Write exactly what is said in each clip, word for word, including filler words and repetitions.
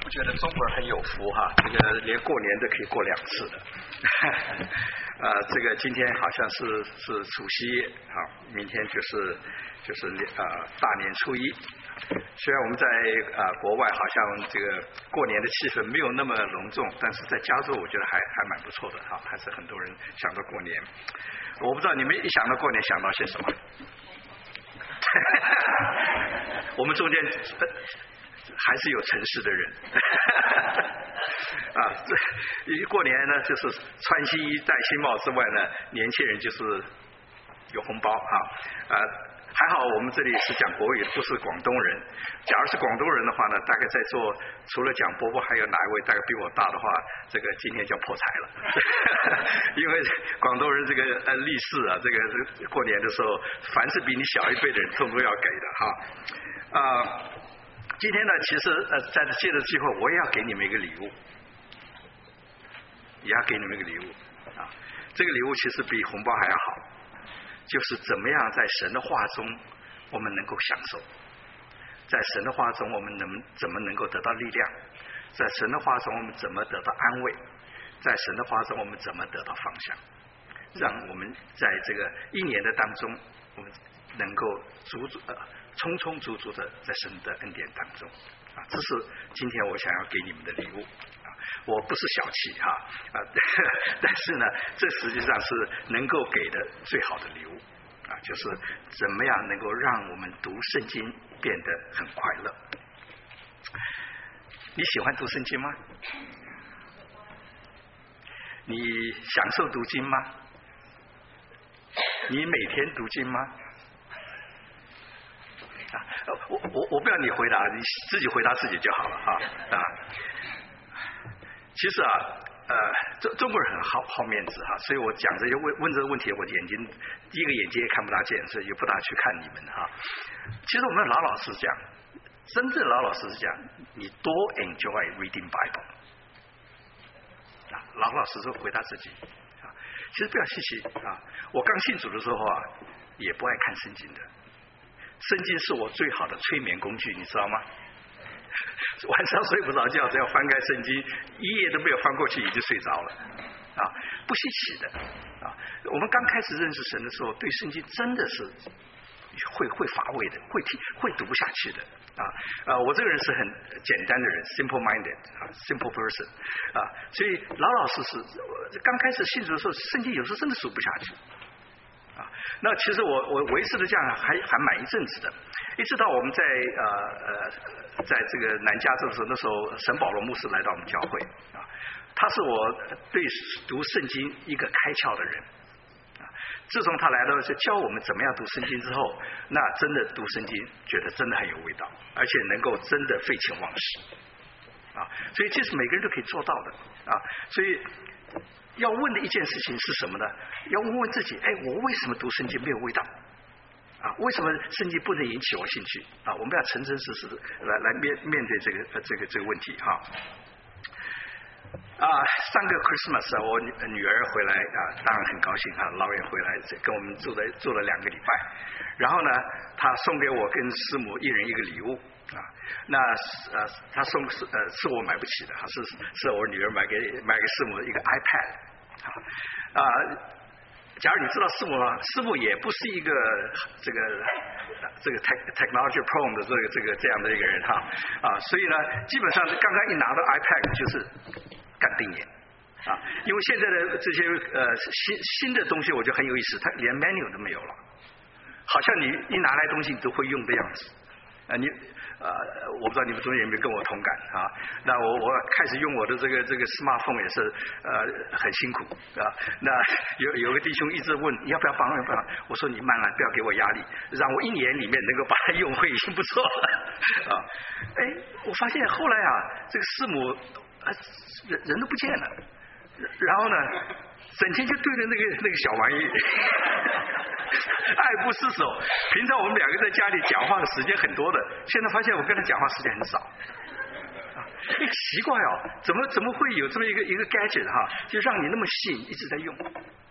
不觉得中国人很有福哈？这个连过年都可以过两次的。呃，这个今天好像是是除夕夜啊，明天就是就是呃大年初一。虽然我们在呃国外好像这个过年的气氛没有那么隆重，但是在加州我觉得还还蛮不错的哈，还是很多人想到过年。我不知道你们一想到过年想到些什么？我们中间还是有城市的人啊，这一过年呢，就是穿新衣戴新帽之外呢，年轻人就是有红包啊啊。还好我们这里是讲国语，不是广东人。假如是广东人的话呢，大概在座除了讲伯伯，还有哪一位大概比我大的话，这个今天就要破财了。因为广东人这个呃立誓啊，这个过年的时候，凡是比你小一辈的人，通通要给的哈。啊、呃，今天呢，其实呃，在借着机会，我也要给你们一个礼物，也要给你们一个礼物啊。这个礼物其实比红包还要好。就是怎么样在神的话中我们能够享受，在神的话中我们能怎么能够得到力量，在神的话中我们怎么得到安慰，在神的话中我们怎么得到方向，让我们在这个一年的当中我们能够足足呃充充足足的在神的恩典当中啊，这是今天我想要给你们的礼物啊。我不是小气哈啊，但是呢，这实际上是能够给的最好的礼物啊，就是怎么样能够让我们读圣经变得很快乐。你喜欢读圣经吗？你享受读经吗？你每天读经吗？啊，我我我不要你回答，你自己回答自己就好了哈啊。其实啊，呃，中中国人很好好面子哈，所以我讲这些问问这个问题，我眼睛第一个眼睛也看不大见，所以也不大去看你们哈。其实我们老老实实讲，真正老老实实讲，你多 enjoy reading Bible 啊，老老实实回答自己啊。其实不要稀奇啊，我刚信主的时候啊，也不爱看圣经的，圣经是我最好的催眠工具，你知道吗？晚上睡不着觉，只要翻开圣经，一页都没有翻过去，已经睡着了啊，不稀奇的啊。我们刚开始认识神的时候，对圣经真的是会会乏味的，会听会读不下去的啊啊！我这个人是很简单的人 ，simple minded 啊 ，simple person 啊，所以老老实实，刚开始信主的时候，圣经有时候真的读不下去。啊，那其实我我维持的这样还还蛮一阵子的，一直到我们在呃呃在这个南加州的时候，那时候沈保罗牧师来到我们教会啊，他是我对读圣经一个开窍的人啊。自从他来了就教我们怎么样读圣经之后，那真的读圣经觉得真的很有味道，而且能够真的废寝忘食啊。所以这是每个人都可以做到的啊，所以。要问的一件事情是什么呢？要问问自己，哎，我为什么读圣经没有味道？啊，为什么圣经不能引起我兴趣？啊，我们要诚诚实实来来面面对这个呃这个这个问题哈。啊，上个 Christmas 啊，我女女儿回来啊，当然很高兴啊，老远回来跟我们住了住了两个礼拜，然后呢，她送给我跟师母一人一个礼物。啊，那呃，他送是呃是我买不起的，是是我女儿买给买给师母的一个 iPad 啊啊，假如你知道师母呢，师母也不是一个这个这个 technology pro 的这个这个这样的一个人哈啊，所以呢，基本上刚刚一拿到 iPad 就是干瞪眼啊，因为现在的这些呃新新的东西我觉得很有意思，它连 menu 都没有了，好像你一拿来东西你都会用的样子啊，你。呃，我不知道你们中间有没有跟我同感啊？那我我开始用我的这个这个 smartphone 也是呃很辛苦啊。那有有个弟兄一直问你要不要帮要不要？我说你慢慢不要给我压力，让我一年里面能够把它用会已经不错了啊。哎，我发现后来啊，这个师母啊人人都不见了，然后呢，整天就对着那个那个小玩意。爱不释手。平常我们两个在家里讲话的时间很多的，现在发现我跟他讲话时间很少。啊，哎，奇怪哦，怎么怎么会有这么一个一个 gadget 哈，就让你那么吸引，一直在用。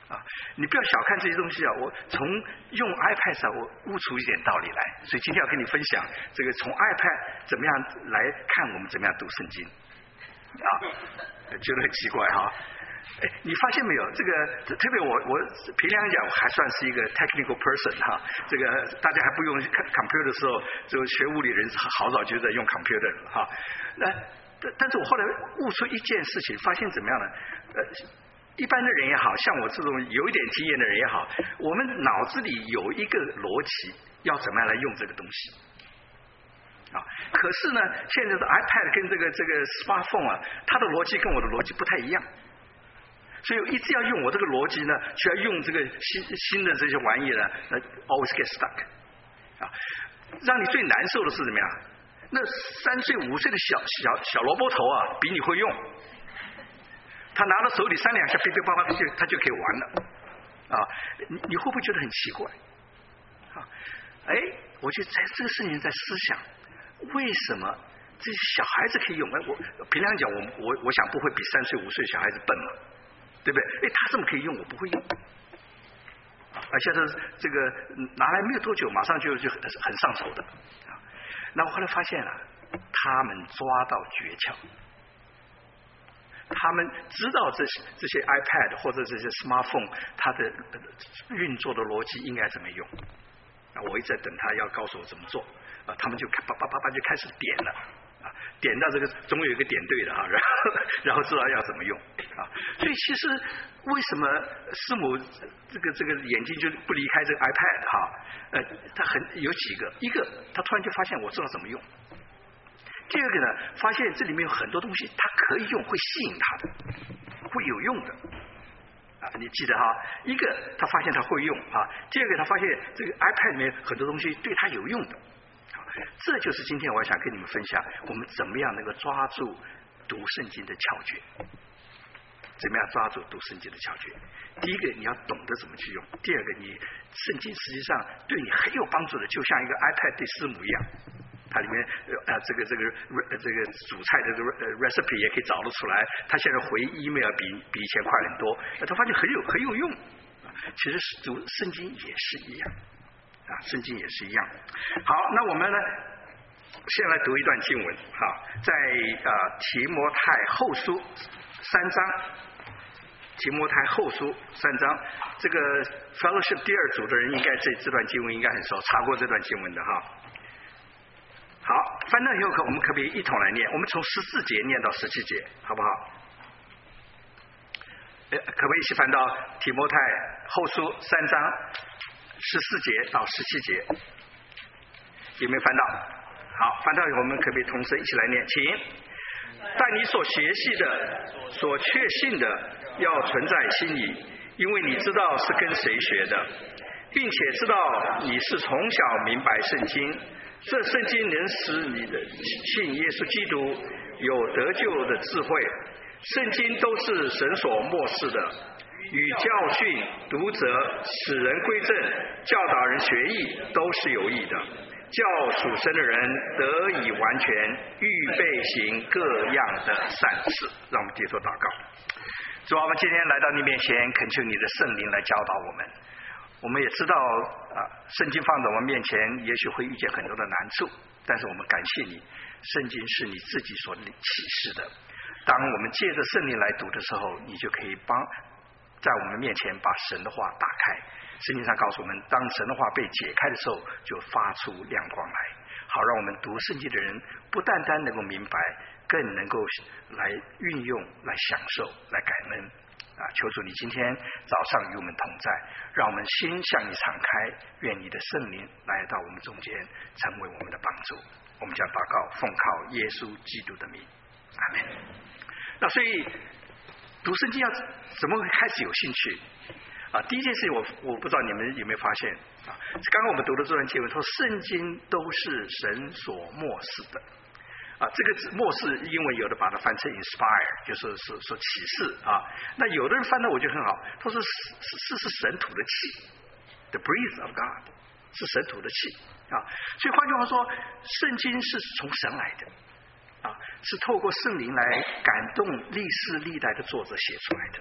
啊，你不要小看这些东西啊！我从用 iPad 上我悟出一点道理来，所以今天要跟你分享这个从 iPad 怎么样来看我们怎么样读圣经啊，觉得很奇怪哈。哎，你发现没有？这个特别我我平常讲我还算是一个 technical person 哈，这个大家还不用 computer 的时候，就学物理人好早就在用 computer 了哈。那但但是我后来悟出一件事情，发现怎么样呢？呃。一般的人也好，像我这种有一点经验的人也好，我们脑子里有一个逻辑，要怎么样来用这个东西啊？可是呢，现在的 iPad 跟这个这个 smartphone 啊，它的逻辑跟我的逻辑不太一样，所以我一直要用我这个逻辑呢，需要用这个新新的这些玩意呢，那 always get stuck 啊。让你最难受的是怎么样？那三岁五岁的小小小萝卜头啊，比你会用。他拿到手里三两下，噼噼啪啪，他就他就可以玩了，啊！你你会不会觉得很奇怪？啊，哎，我就在这个事情在思想，为什么这些小孩子可以用？哎，我平常讲，我我我想不会比三岁五岁小孩子笨嘛，对不对？哎，他这么可以用，我不会用。而且他这个拿来没有多久，马上就就很很上手的啊。那我后来发现了，他们抓到诀窍。他们知道这些这些 iPad 或者这些 smartphone 它的运作的逻辑应该怎么用。我一直在等他要告诉我怎么做啊，他们就啪啪啪啪就开始点了啊，点到这个总有一个点对的哈，然后然后知道要怎么用啊。所以其实为什么师母这个这个眼睛就不离开这个 iPad 哈？呃，他很有几个，一个他突然就发现我知道怎么用。第二个呢，发现这里面有很多东西，它可以用，会吸引他的，会有用的啊！你记得哈，一个他发现他会用啊，第二个他发现这个 iPad 里面很多东西对他有用的，这就是今天我想跟你们分享，我们怎么样能够抓住读圣经的窍诀，怎么样抓住读圣经的窍诀？第一个你要懂得怎么去用，第二个你圣经实际上对你很有帮助的，就像一个 iPad 对师母一样。它里面呃这个这个这个煮菜的这个 recipe 也可以找得出来。他现在回 email 比比以前快很多，他发现很有很有用。其实读圣经也是一样啊，圣经也是一样。好，那我们呢，先来读一段经文哈，在呃提摩太后书三章，提摩太后书三章，这个 fellowship 第二组的人应该这这段经文应该很熟，查过这段经文的哈。好，翻到以后，我们可不可以一同来念？我们从十四节念到十七节，好不好？可不可以一起翻到提摩太后书三章十四节到十七节？有没有翻到？好，翻到以后，我们可不可以同声一起来念？请。但你所学习的、所确信的，要存在心里，因为你知道是跟谁学的，并且知道你是从小明白圣经。这圣经能使你的信耶稣基督有得救的智慧。圣经都是神所默示的，与教训、读者、使人归正、教导人学艺，都是有益的，叫属神的人得以完全，预备行各样的善事。让我们低头祷告。主啊，我们今天来到你面前，恳求你的圣灵来教导我们。我们也知道啊，圣经放在我们面前，也许会遇见很多的难处，但是我们感谢你，圣经是你自己所启示的。当我们借着圣灵来读的时候，你就可以帮在我们面前把神的话打开。圣经上告诉我们，当神的话被解开的时候，就发出亮光来，好让我们读圣经的人不单单能够明白，更能够来运用、来享受、来感恩。啊，求主你今天早上与我们同在，让我们心向你敞开，愿你的圣灵来到我们中间，成为我们的帮助。我们将祷告奉靠耶稣基督的名，阿们。那所以读圣经要怎么会开始有兴趣啊？第一件事情我我不知道你们有没有发现啊？刚刚我们读的这段经文说，圣经都是神所默示的。啊，这个默示英文有的把它翻成 inspire， 就是是说启示啊。那有的人翻的我觉得很好，他说是是是神吐的气 ，the breath of God， 是神吐的气啊。所以换句话说，圣经是从神来的啊，是透过圣灵来感动历世历代的作者写出来的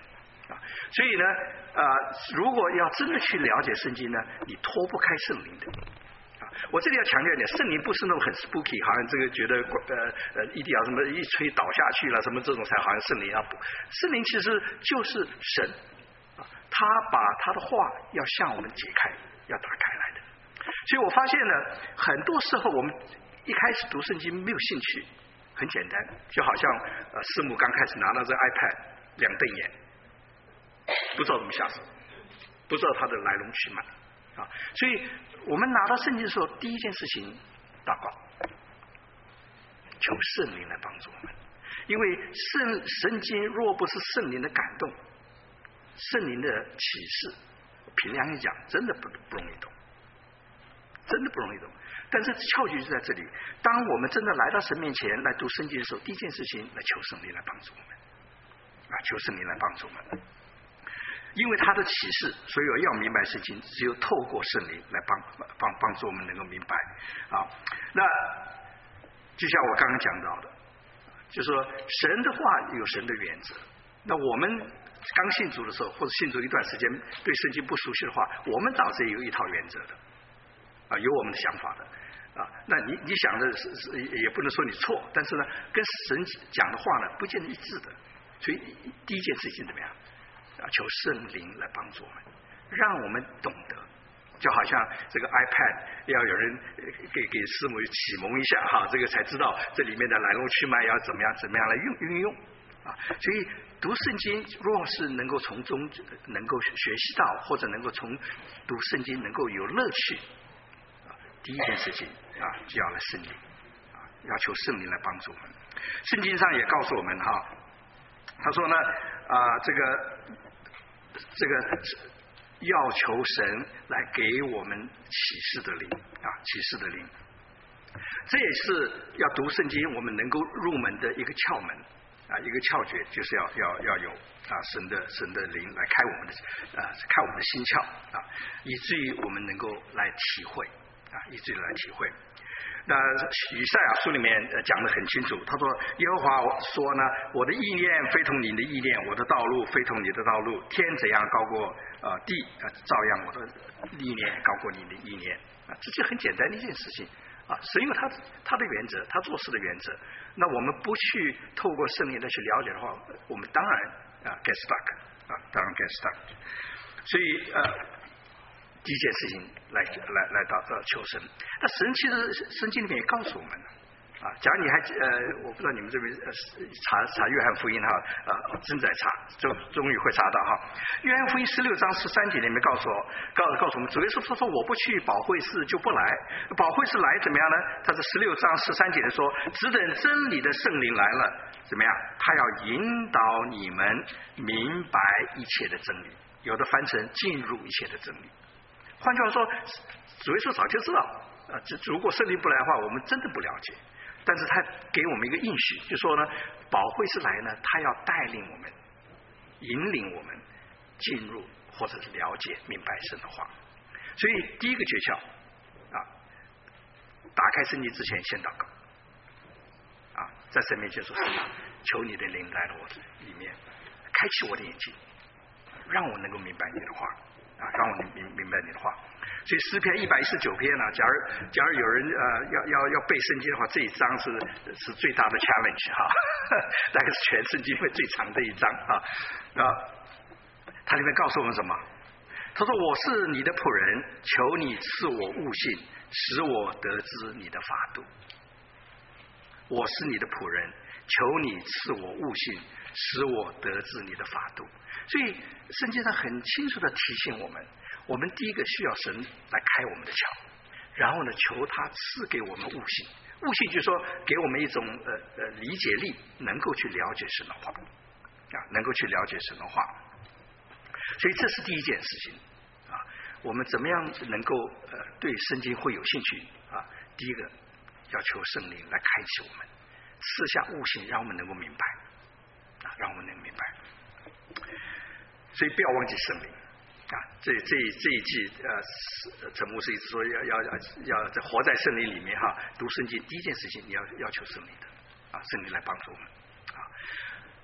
啊。所以呢，呃，如果要真的去了解圣经呢，你脱不开圣灵的。我这里要强调一点，圣灵不是那种很 spooky， 好像这个觉得呃呃一定要什么一吹倒下去了什么这种才好像圣灵啊，不，圣灵其实就是神啊，他把他的话要向我们解开，要打开来的。所以我发现呢，很多时候我们一开始读圣经没有兴趣，很简单，就好像呃师母刚开始拿到这 iPad 两瞪眼，不知道怎么下手，不知道它的来龙去脉。啊，所以我们拿到圣经的时候，第一件事情祷告，求圣灵来帮助我们。因为圣圣经若不是圣灵的感动，圣灵的启示，凭良心讲，真的不不容易懂，真的不容易懂。但是窍诀就在这里，当我们真的来到神面前来读圣经的时候，第一件事情来求圣灵来帮助我们，啊，求圣灵来帮助我们。因为他的启示，所以要明白圣经，只有透过圣灵来帮帮帮助我们能够明白啊。那就像我刚刚讲到的，就是说神的话有神的原则。那我们刚信主的时候，或者信主一段时间，对圣经不熟悉的话，我们早是有一套原则的啊，有我们的想法的啊。那你你想的是是也不能说你错，但是呢，跟神讲的话呢，不见得一致的。所以第一件事情怎么样？啊，求圣灵来帮助我们，让我们懂得，就好像这个 iPad 要有人给给师母启蒙一下哈，这个才知道这里面的来龙去脉要怎么样怎么样来运运用啊。所以读圣经，若是能够从中能够学习到，或者能够从读圣经能够有乐趣啊，第一件事情啊，就要来圣灵啊，要求圣灵来帮助我们。圣经上也告诉我们哈，他说呢啊，这个。这个要求神来给我们启示的灵啊，启示的灵，这也是要读圣经我们能够入门的一个窍门啊，一个窍诀，就是要要要有啊神的神的灵来开我们的啊开我们的心窍啊，以至于我们能够来体会啊，以至于来体会。那以赛亚书里面讲得很清楚，他说耶和华说呢，我的意念非同你的意念，我的道路非同你的道路，天怎样高过呃地，呃照样我的意念高过你的意念啊，这是很简单的一件事情啊，是因为他他的原则，他做事的原则。那我们不去透过圣灵来去了解的话，我们当然啊 get stuck 啊，当然 get stuck。所以呃。第一件事情来来来到呃求神，那神其实圣经里面也告诉我们啊，假如你还呃我不知道你们这边呃查查约翰福音哈呃正在查，终终于会查到哈。约翰福音十六章十三节里面告诉我告告诉我们，主耶稣他说我不去保惠师就不来，保惠师来怎么样呢？他是十六章十三节的说，只等真理的圣灵来了，怎么样？他要引导你们明白一切的真理，有的翻成进入一切的真理。换句话说，主耶稣早就知道啊，如果圣灵不来的话，我们真的不了解。但是他给我们一个应许，就说呢，保惠师来呢，他要带领我们，引领我们进入或者是了解明白神的话。所以第一个诀窍啊，打开圣经之前先祷告啊，在神面前说神啊，求你的灵来到我里面，开启我的眼睛，让我能够明白你的话。啊，让我明明白你的话。所以诗篇一百一十九篇呢、啊，假如假如有人呃要要要背圣经的话，这一章是是最大的 challenge 哈，大概是全圣经会最长的一章啊。啊，它里面告诉我们什么？他说：“我是你的仆人，求你赐我悟性，使我得知你的法度。我是你的仆人，求你赐我悟性，使我得知你的法度。”所以圣经上很清楚的提醒我们，我们第一个需要神来开我们的窍，然后呢求他赐给我们悟性，悟性就是说给我们一种呃呃理解力，能够去了解神的话啊，能够去了解神的话。所以这是第一件事情啊，我们怎么样能够呃对圣经会有兴趣啊？第一个要求圣灵来开启我们，赐下悟性，让我们能够明白啊，让我们能明白。所以不要忘记圣灵啊！这这这一季呃，陈牧师一直说要要要要在活在圣灵里面哈，读圣经第一件事情你要要求圣灵的啊，圣灵来帮助我们啊。不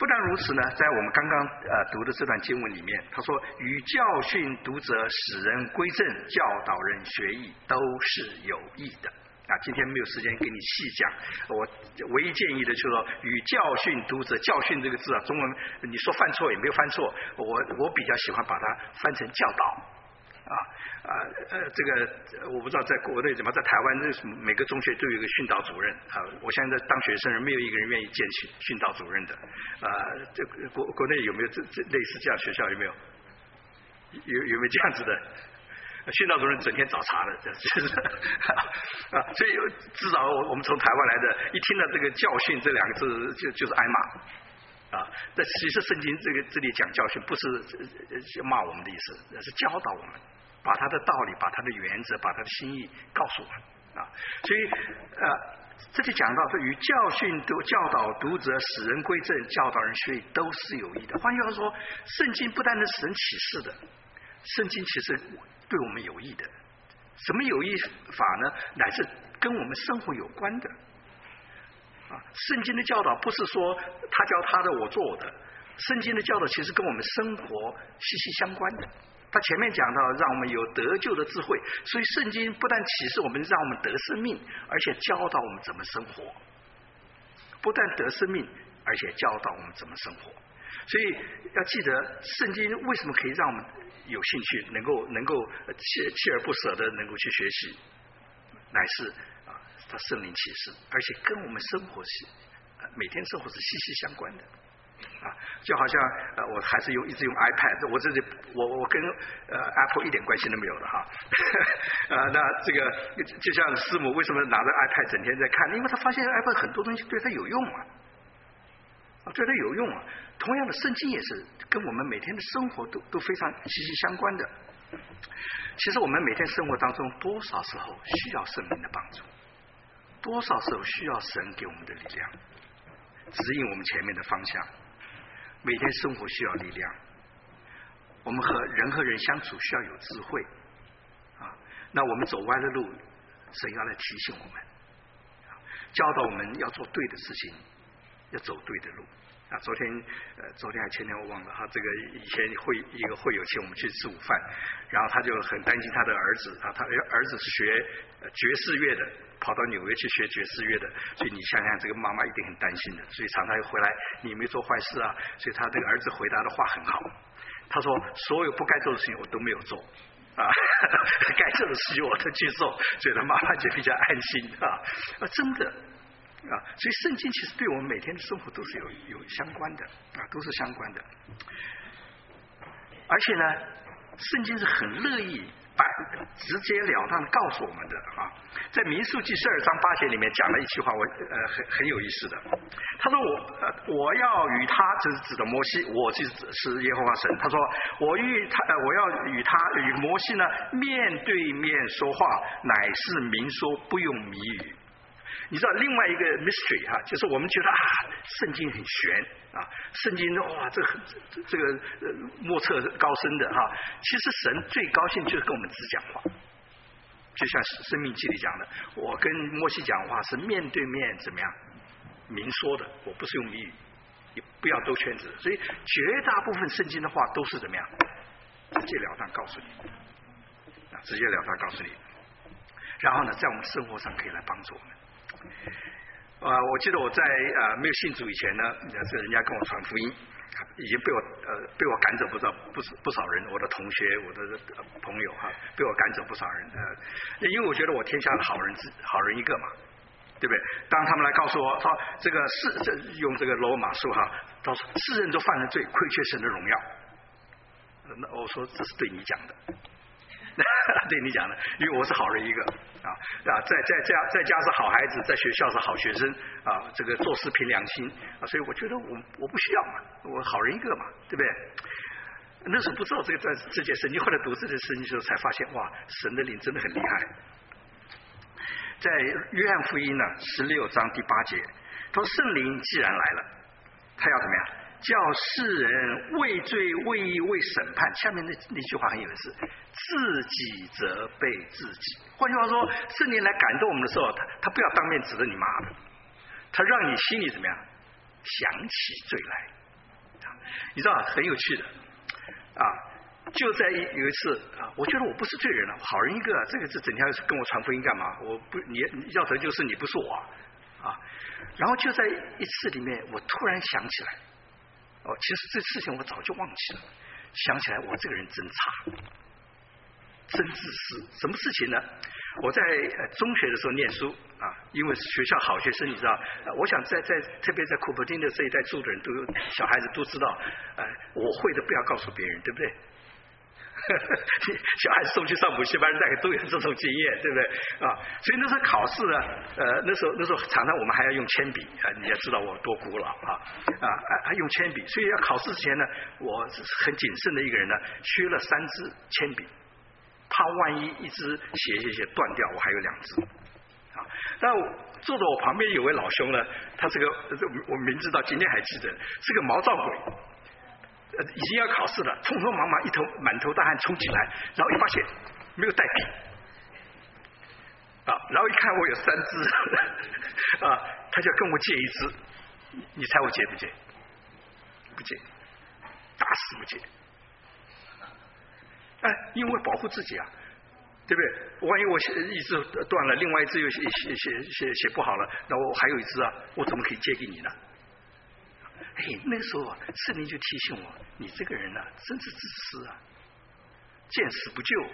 不但如此呢，在我们刚刚呃读的这段经文里面，他说与教训读者，使人归正，教导人学艺，都是有益的。啊，今天没有时间给你细讲，我唯一建议的就是说，与教训读者，教训这个字啊，中文你说犯错也没有犯错，我我比较喜欢把它翻成教导。啊啊呃，这个我不知道在国内怎么，在台湾这每个中学都有一个训导主任啊。我现在当学生，没有一个人愿意见训训导主任的。啊，这国国内有没有这这类似这样学校？有没有？有有没有这样子的？训导主任整天找茬的，这是啊，所以至少我们从台湾来的，一听到这个教训这两个字，就就是挨骂啊。但其实圣经这个这里讲教训，不是骂我们的意思，是教导我们，把他的道理、把他的原则、把他的心意告诉我们啊。所以呃，这里讲到说，与教训读教导读者，使人归正，教导人学艺，都是有益的。换句话说，圣经不单单使人启示的，圣经其实对我们有益的。什么有益法呢？乃是跟我们生活有关的。啊，圣经的教导不是说他教他的，我做我的。圣经的教导其实跟我们生活息息相关的。他前面讲到，让我们有得救的智慧，所以圣经不但启示我们，让我们得生命，而且教导我们怎么生活。不但得生命，而且教导我们怎么生活。所以要记得，圣经为什么可以让我们有兴趣，能够能够锲锲而不舍的能够去学习，乃是啊，他圣灵启示，而且跟我们生活是每天生活是息息相关的。啊，就好像呃，我还是用一直用 iPad， 我这里我我跟呃 Apple 一点关系都没有的哈。呃，那这个就像师母为什么拿着 iPad 整天在看？因为他发现 iPad 很多东西对他有用啊，啊，对他有用啊。同样的，圣经也是跟我们每天的生活都都非常息息相关的。其实我们每天生活当中，多少时候需要圣灵的帮助，多少时候需要神给我们的力量，指引我们前面的方向。每天生活需要力量，我们和人和人相处需要有智慧啊。那我们走歪的路，神要来提醒我们，教导我们要做对的事情，要走对的路啊。昨天呃，昨天还前天我忘了哈，这个以前会一个会友请我们去吃午饭，然后他就很担心他的儿子啊，他儿子是学爵士乐的，跑到纽约去学爵士乐的，所以你想想这个妈妈一定很担心的，所以常常又回来，你没做坏事啊，所以他这个儿子回答的话很好，他说所有不该做的事情我都没有做啊，该做的事情我都去做，所以他妈妈就比较安心啊，啊真的啊，所以圣经其实对我们每天的生活都是有有相关的啊，都是相关的，而且呢，圣经是很乐意把直截了当告诉我们的啊，在民数记十二章八节里面讲了一句话，我呃很很有意思的。他说我呃我要与他，这是指的摩西，我就是耶和华神。他说我与他呃我要与他与摩西呢面对面说话，乃是明说，不用谜语。你知道另外一个 mystery 哈、啊，就是我们觉得啊，圣经很玄啊，圣经哇，这很这这个呃莫测高深的哈、啊。其实神最高兴就是跟我们直讲话，就像生命记里讲的，我跟摩西讲话是面对面怎么样明说的，我不是用谜语，也不要兜圈子。所以绝大部分圣经的话都是怎么样直截了当告诉你啊，直截了当告诉你，然后呢，在我们生活上可以来帮助我们。呃，我记得我在呃没有信主以前呢，是人家跟我传福音，已经被我呃被我赶走不知道不不少人，我的同学，我的朋友哈，被我赶走不少人。呃，因为我觉得我天下的好人好人一个嘛，对不对？当他们来告诉我说这个是这用这个罗马书哈，他说世人都犯了罪，亏缺神的荣耀。那我说这是对你讲的。对你讲的，因为我是好人一个啊啊，在在家在家是好孩子，在学校是好学生啊，这个做事凭良心啊，所以我觉得我我不需要嘛，我好人一个嘛，对不对？那时候不知道这个在这节圣经，后来读这节圣经的时候才发现，哇，神的灵真的很厉害。在约翰福音呢十六章第八节，他说圣灵既然来了，他要怎么样？叫世人为罪为义为审判。下面那那句话很有意思，自己责备自己。换句话说，圣灵来感动我们的时候，他他不要当面指着你骂的，他让你心里怎么样想起罪来你知道很有趣的啊，就在有一次啊，我觉得我不是罪人了，好人一个，这个是整天跟我传福音干嘛？我不，你要得救是你，不是我啊。然后就在一次里面，我突然想起来，哦，其实这事情我早就忘记了，想起来我这个人真差。真自私，什么事情呢？我在中学的时候念书啊，因为学校好学生，你知道，我想在在特别在库珀丁的这一代住的人都有小孩子都知道，呃，我会的不要告诉别人，对不对？小孩子送去上补习班，大概都有这种经验，对不对啊？所以那时候考试呢，呃，那时候那时候常常我们还要用铅笔啊，你也知道我多古老啊啊，还用铅笔，所以要考试之前呢，我很谨慎的一个人呢，削了三支铅笔。怕万一一支写写写断掉，我还有两支啊。但坐在我旁边有位老兄呢，他这个我名字到今天还记得，是个毛躁鬼，呃，已经要考试了，匆匆忙忙一头满头大汗冲进来，然后一发现没有带笔啊，然后一看我有三支啊，他就跟我借一支，你猜我借不借？不借，打死不借。哎，因为保护自己啊，对不对？万一我写一支断了，另外一支又写写写写写不好了，那我还有一支啊，我怎么可以借给你呢？哎，那时候啊，圣灵就提醒我，你这个人呢、啊，真是自私啊，见死不救。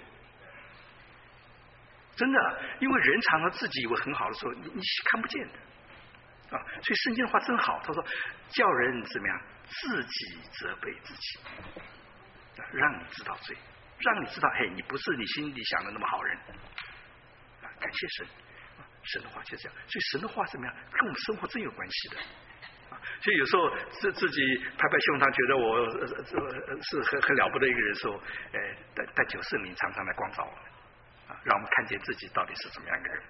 真的，因为人常常自己以为很好的时候，你你看不见的啊。所以圣经的话真好，他说叫人怎么样，自己责备自己，让你知道罪。让你知道，嘿，你不是你心里想的那么好人啊！感谢神，啊、神的话就这样。所以神的话怎么样，跟我们生活真有关系的啊！所以有时候自自己拍拍胸膛，觉得我、呃呃、是很很了不得一个人的时候，呃，但但求圣灵常常来光照我们啊，让我们看见自己到底是怎么样一个人。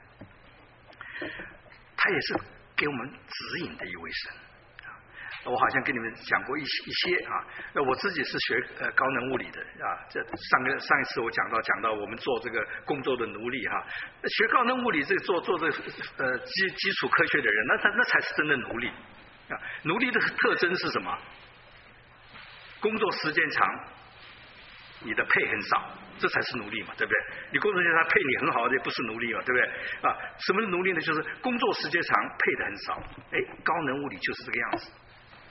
他也是给我们指引的一位神。我好像跟你们讲过一些一些啊，那我自己是学呃高能物理的啊，这上个上一次我讲到讲到我们做这个工作的奴隶哈，学高能物理这个做做这个呃基基础科学的人，那他那才是真的奴隶啊。奴隶的特征是什么？工作时间长，你的配很少，这才是奴隶嘛，对不对？你工作时间长配你很好的也不是奴隶嘛，对不对？啊，什么是奴隶呢？就是工作时间长配的很少。哎，高能物理就是这个样子。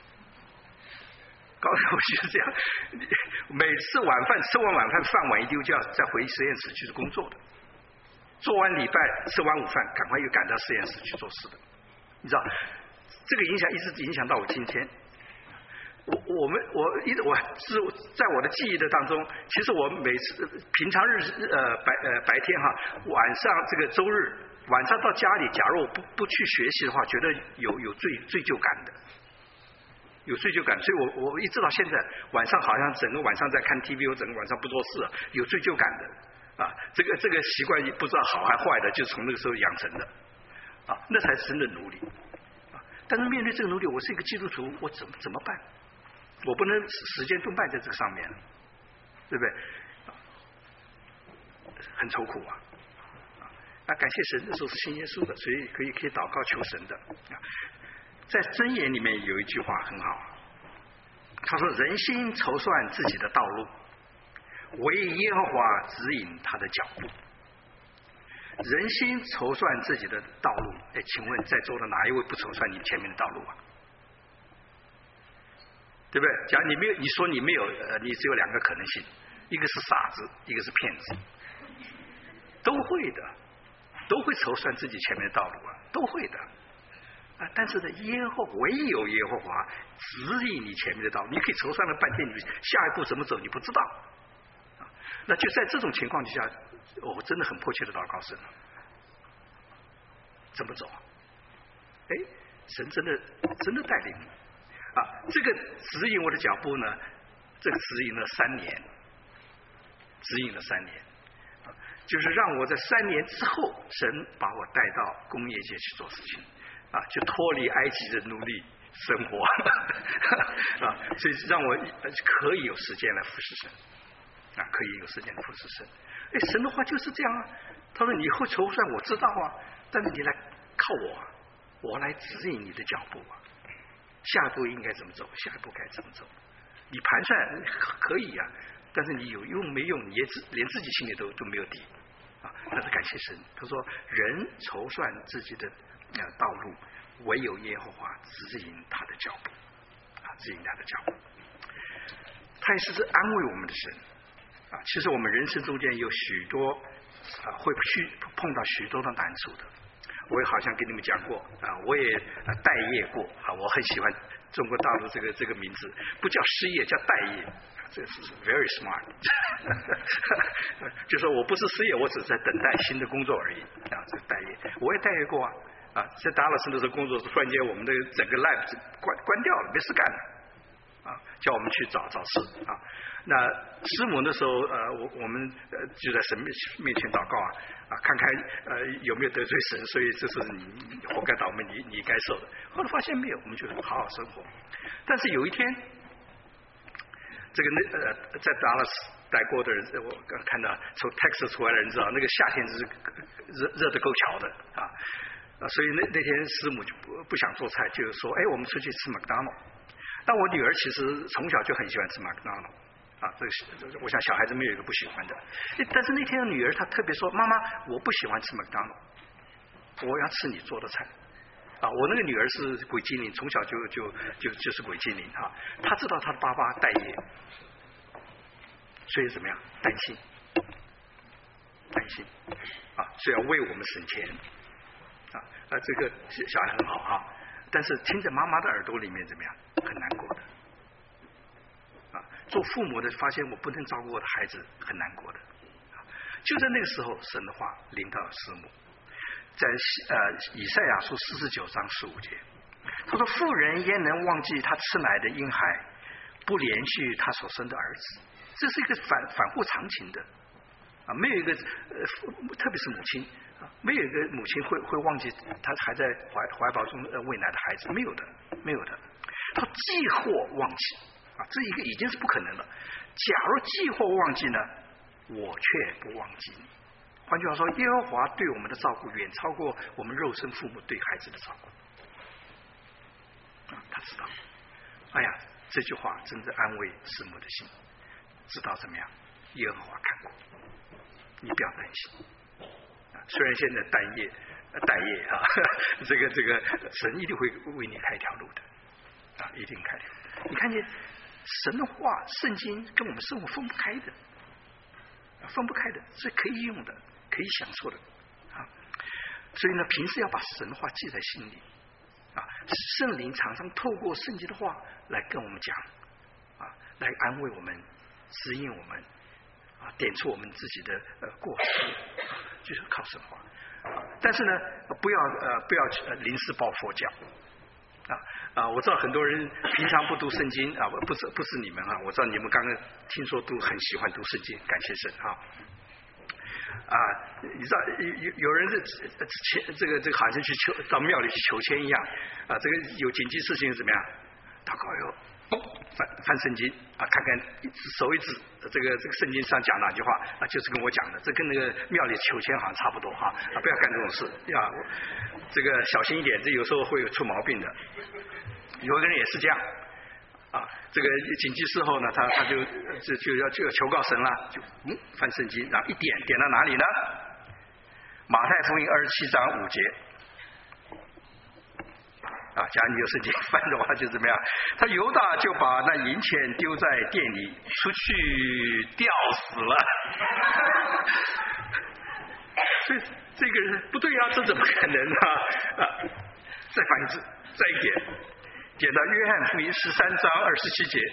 高能物理就是这样，每次晚饭吃完晚饭，饭碗一丢就要再回实验室去工作的。做完礼拜，吃完午饭，赶快又赶到实验室去做事的。你知道，这个影响一直影响到我今天。我我们我一直我是在我的记忆的当中，其实我每次平常日呃白呃白天哈，晚上这个周日晚上到家里，假如我不不去学习的话，觉得有有罪罪疚感的。有罪疚感，所以我我一直到现在晚上好像整个晚上在看 T V， 我整个晚上不做事，有罪疚感的啊。这个这个习惯不知道好还坏的，就是从那个时候养成的啊，那才是真的奴隶啊。但是面对这个奴隶，我是一个基督徒，我怎么怎么办？我不能时间都卖在这个上面，对不对？啊、很愁苦啊。那感谢神，那时候是信耶稣的，所以可以可以祷告求神的啊。在箴言里面有一句话很好，他说：“人心筹算自己的道路，唯耶和华指引他的脚步。”人心筹算自己的道路，哎，请问在座的哪一位不筹算你前面的道路啊？对不对？假如你没有，你说你没有，呃，你只有两个可能性，一个是傻子，一个是骗子，都会的，都会筹算自己前面的道路啊，都会的。啊，但是呢，耶和唯有耶和华指引你前面的道路，你可以筹算了半天，你下一步怎么走你不知道。啊，那就在这种情况之下，我真的很迫切的祷告神，怎么走？哎，神真的真的带领你啊！这个指引我的脚步呢，这个指引了三年，指引了三年，啊，就是让我在三年之后，神把我带到工业界去做事情。啊，就脱离埃及的奴隶生活啊，所以让我可以有时间来服侍神啊，可以有时间来服侍神。哎，神的话就是这样啊。他说：“你以后筹算我知道啊，但是你来靠我啊，我来指引你的脚步啊，下一步应该怎么走，下一步该怎么走你盘算可以呀、啊，但是你有用没用，你也自连自己心里都都没有底啊。但是感谢神，他说人筹算自己的呃道路，唯有耶和华指引他的脚步啊，指引他的脚步。他也是是安慰我们的神啊。其实我们人生中间有许多啊会去碰到许多的难处的。我也好像跟你们讲过啊，我也待业过啊，我很喜欢中国大陆这个这个名字，不叫失业，叫待业，这是 very smart 就说我不是失业，我只是在等待新的工作而已啊，这个待业我也待业过啊啊，在达拉斯的时候工作，突然间我们的整个 lab 关关掉了，没事干了啊，叫我们去找找事啊。那师母那时候呃，我我们呃就在神面面前祷告啊啊，看看呃有没有得罪神，所以这是你活该倒霉，你你该受的。后来发现没有，我们就好好生活。但是有一天，这个那呃在达拉斯待过的人，我刚看到从 Texas 出来的人知道，那个夏天是热热得够瞧的啊啊，所以那那天师母就不不想做菜，就是说，哎，我们出去吃麦当劳。但我女儿其实从小就很喜欢吃麦当劳。啊，这个我想小孩子没有一个不喜欢的。但是那天的女儿她特别说：“妈妈，我不喜欢吃麦当劳，我要吃你做的菜。”啊，我那个女儿是鬼精灵，从小就就就就是鬼精灵啊。她知道她的爸爸待业，所以怎么样？担心，担心啊，所以要为我们省钱啊。啊，这个小孩很好啊，但是听着妈妈的耳朵里面怎么样？很难过的。做父母的发现我不能照顾我的孩子，很难过的。就在那个时候，神的话临到师母，在呃以赛亚书四十九章十五节，他说：“妇人焉能忘记她吃奶的婴孩，不连续她所生的儿子？”这是一个反反复常情的啊，没有一个呃，特别是母亲啊，没有一个母亲会会忘记她还在怀怀抱中喂奶的孩子，没有的，没有的。他既或忘记。啊，这一个已经是不可能了。假如既或忘记呢，我却不忘记你。换句话说，耶和华对我们的照顾远超过我们肉身父母对孩子的照顾。啊，他知道。哎呀，这句话真的安慰师母的心，知道怎么样？耶和华看过，你不要担心。啊，虽然现在待业待业啊，这个这个神一定会为你开一条路的。啊，一定开条。你看见？神的话，圣经跟我们生活分不开的，分不开的，是可以用的，可以享受的啊。所以呢，平时要把神的话记在心里啊。圣灵常常透过圣经的话来跟我们讲啊，来安慰我们，指引我们啊，点出我们自己的呃过失，就是靠神话啊。但是呢，不要呃不要呃临时抱佛脚。啊啊！我知道很多人平常不读圣经啊，不是不是你们啊，我知道你们刚刚听说都很喜欢读圣经，感谢神啊！啊，你知道有有人这签这个这个好像去求到庙里去求签一样啊，这个有紧急事情怎么样？祷告哟，翻翻圣经啊，看看手一指，这个这个圣经上讲哪句话啊，就是跟我讲的，这跟那个庙里求签好像差不多哈啊，不要干这种事呀，这个小心一点，这有时候会有出毛病的。有一个人也是这样啊，这个紧急事后呢，他他就就就要就要求告神了，就嗯翻圣经，然后一点点到哪里呢？马太福音二十七章五节。啊，假如你有圣经翻的话，就怎么样？他犹大就把那银钱丢在店里，出去吊死了。所以这个人不对啊，这怎么可能啊？啊，再翻一次，再一点，点到约翰福音十三章二十七节。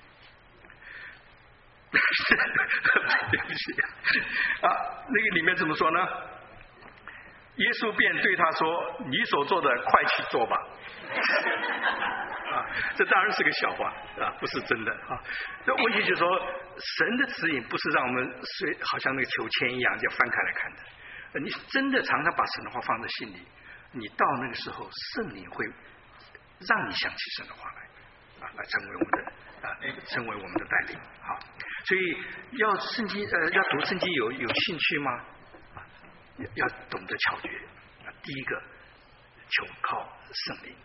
对不起啊，那个里面怎么说呢？耶稣便对他说：“你所做的，快去做吧。”啊，这当然是个笑话啊，不是真的啊。这问题就是说，神的指引不是让我们随好像那个求签一样，就翻开来看的。你真的常常把神的话放在心里，你到那个时候，圣灵会让你想起神的话来，啊，来成为我们的啊，成为我们的带领啊。所以要圣经呃，要读圣经有有兴趣吗？啊，要懂得巧诀。第一个，求靠圣灵。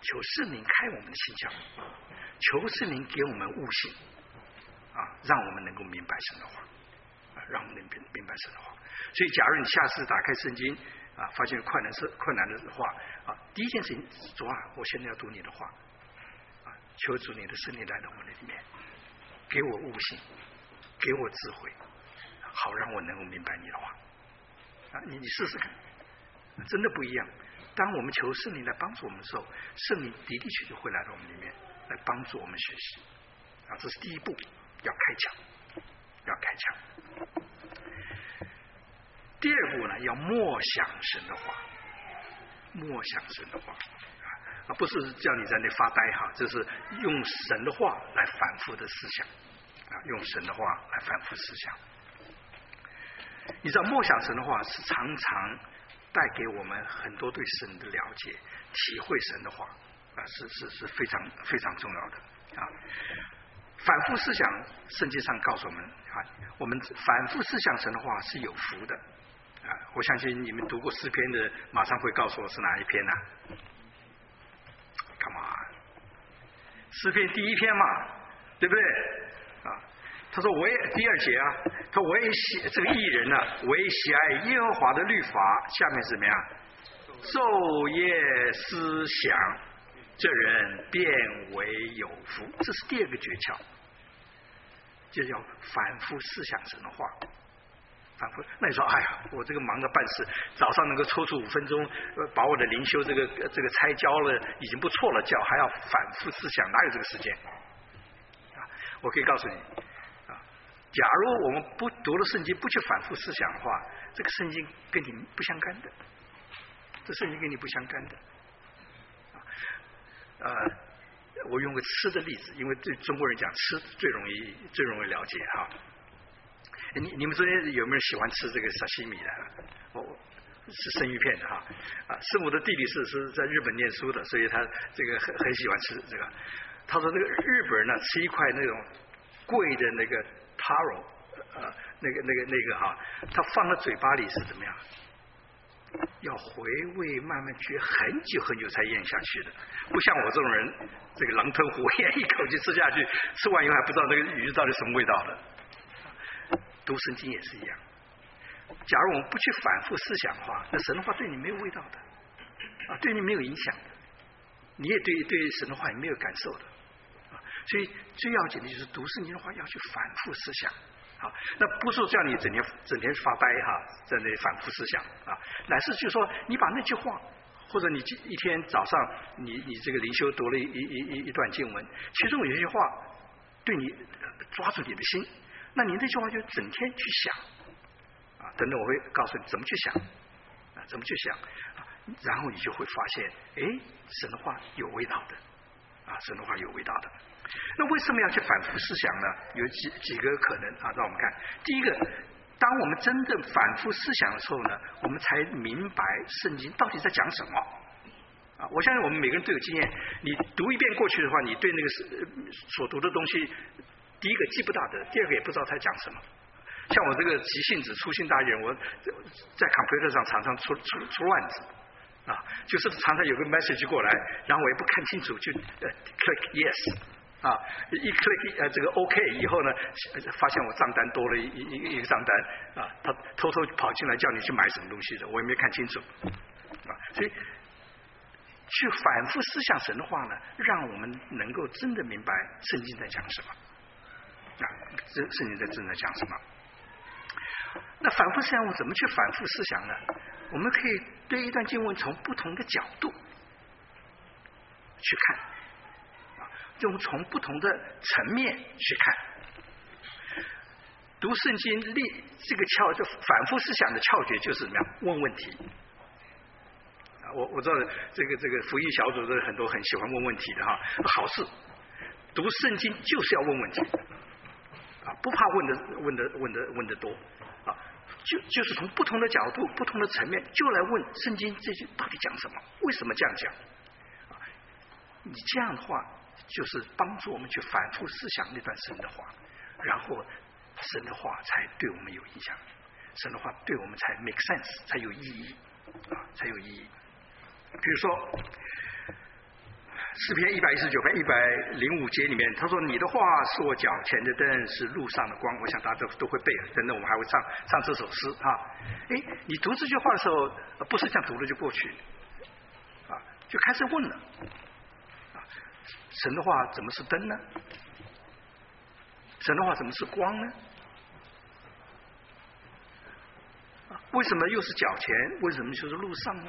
求圣灵开我们的心窍，求圣灵给我们悟性啊，让我们能够明白神的话啊，让我们能明明白神的话。所以，假如你下次打开圣经啊，发现困难是困难的话啊，第一件事情，主啊，我现在要读你的话啊，求主你的圣灵来到我的里面，给我悟性，给我智慧，好让我能够明白你的话啊。你你试试看，真的不一样。当我们求圣灵来帮助我们的时候，圣灵的的确确会来到我们里面，来帮助我们学习啊。这是第一步，要开窍，要开窍。第二步呢，要默想神的话，默想神的话啊，不是叫你在那发呆哈，这是用神的话来反复的思想啊，用神的话来反复思想。你知道，默想神的话是常常带给我们很多对神的了解，体会神的话啊，是是是非常非常重要的啊。反复思想，圣经上告诉我们啊，我们反复思想神的话是有福的啊。我相信你们读过诗篇的，马上会告诉我是哪一篇呢、啊、？Come on， 诗篇第一篇嘛，对不对啊？他说我也第二节啊，他说我也喜这个义人呢、啊，我也喜爱耶和华的律法。下面是怎么样？昼夜思想，这人变为有福。这是第二个诀窍，就叫反复思想神的话。反复，那你说，哎呀，我这个忙着办事，早上能够抽出五分钟，把我的灵修这个这个拆交了，已经不错了，叫还要反复思想，哪有这个时间？啊，我可以告诉你。假如我们不读了圣经，不去反复思想的话，这个圣经跟你不相干的，这圣经跟你不相干的。呃，我用个吃的例子，因为对中国人讲吃最容易最容易了解哈。你你们昨天有没有人喜欢吃这个沙西米的？哦，是生鱼片的哈。啊，师母的弟弟是是在日本念书的，所以他这个很很喜欢吃这个。他说那个日本人呢，吃一块那种贵的那个。taro， 呃，那个、那个、那个哈，他放到嘴巴里是怎么样？要回味，慢慢嚼，很久很久才咽下去的。不像我这种人，这个狼吞虎咽，一口气吃下去，吃完以后还不知道那个鱼到底什么味道的。读圣经也是一样。假如我们不去反复思想的话，那神的话对你没有味道的，啊，对你没有影响的，你也对对神的话也没有感受的。所以最要紧的就是读圣经的话要去反复思想啊，那不是叫你整天整天发呆哈，在那里反复思想啊，乃是就说你把那句话，或者你一天早上你你这个灵修读了一一一一段经文，其中有些话对你抓住你的心，那你那句话就整天去想啊，等等我会告诉你怎么去想啊，怎么去想啊，然后你就会发现，哎，神的话有味道的啊，神的话有味道的。那为什么要去反复思想呢？有几几个可能啊，让我们看。第一个，当我们真正反复思想的时候呢，我们才明白圣经到底在讲什么啊。我相信我们每个人都有经验，你读一遍过去的话，你对那个所读的东西，第一个记不大的，第二个也不知道他讲什么。像我这个急性子、粗心大意人，我在 computer 上常常出出出乱子啊，就是常常有个 message 过来，然后我也不看清楚就呃 click yes。啊，一 click 呃这个 OK 以后呢，发现我账单多了一一一个账单啊，他偷偷跑进来叫你去买什么东西的，我也没看清楚啊，所以去反复思想神的话呢，让我们能够真的明白圣经在讲什么啊，这圣经在真的讲什么。那反复思想我怎么去反复思想呢？我们可以对一段经文从不同的角度去看。用从不同的层面去看，读圣经立这个窍，就反复思想的窍诀就是怎么样问问题。啊，我我知道这个这个福音小组的很多很喜欢问问题的哈，好事，读圣经就是要问问题，啊，不怕问的问的问的问的多，啊，就就是从不同的角度、不同的层面，就来问圣经这句到底讲什么，为什么这样讲？啊，你这样的话。就是帮助我们去反复思想那段神的话，然后神的话才对我们有影响，神的话对我们才 make sense， 才有意义啊，才有意义。比如说， 诗篇一百一十九篇一百零五节里面，他说：“你的话是我脚前的灯，是路上的光。”我想大家都都会背，等等我们还会唱唱这首诗哈。哎，你读这句话的时候，不是这样读了就过去，啊，就开始问了，啊，神的话怎么是灯呢？神的话怎么是光呢？啊，为什么又是脚前？为什么就是路上呢？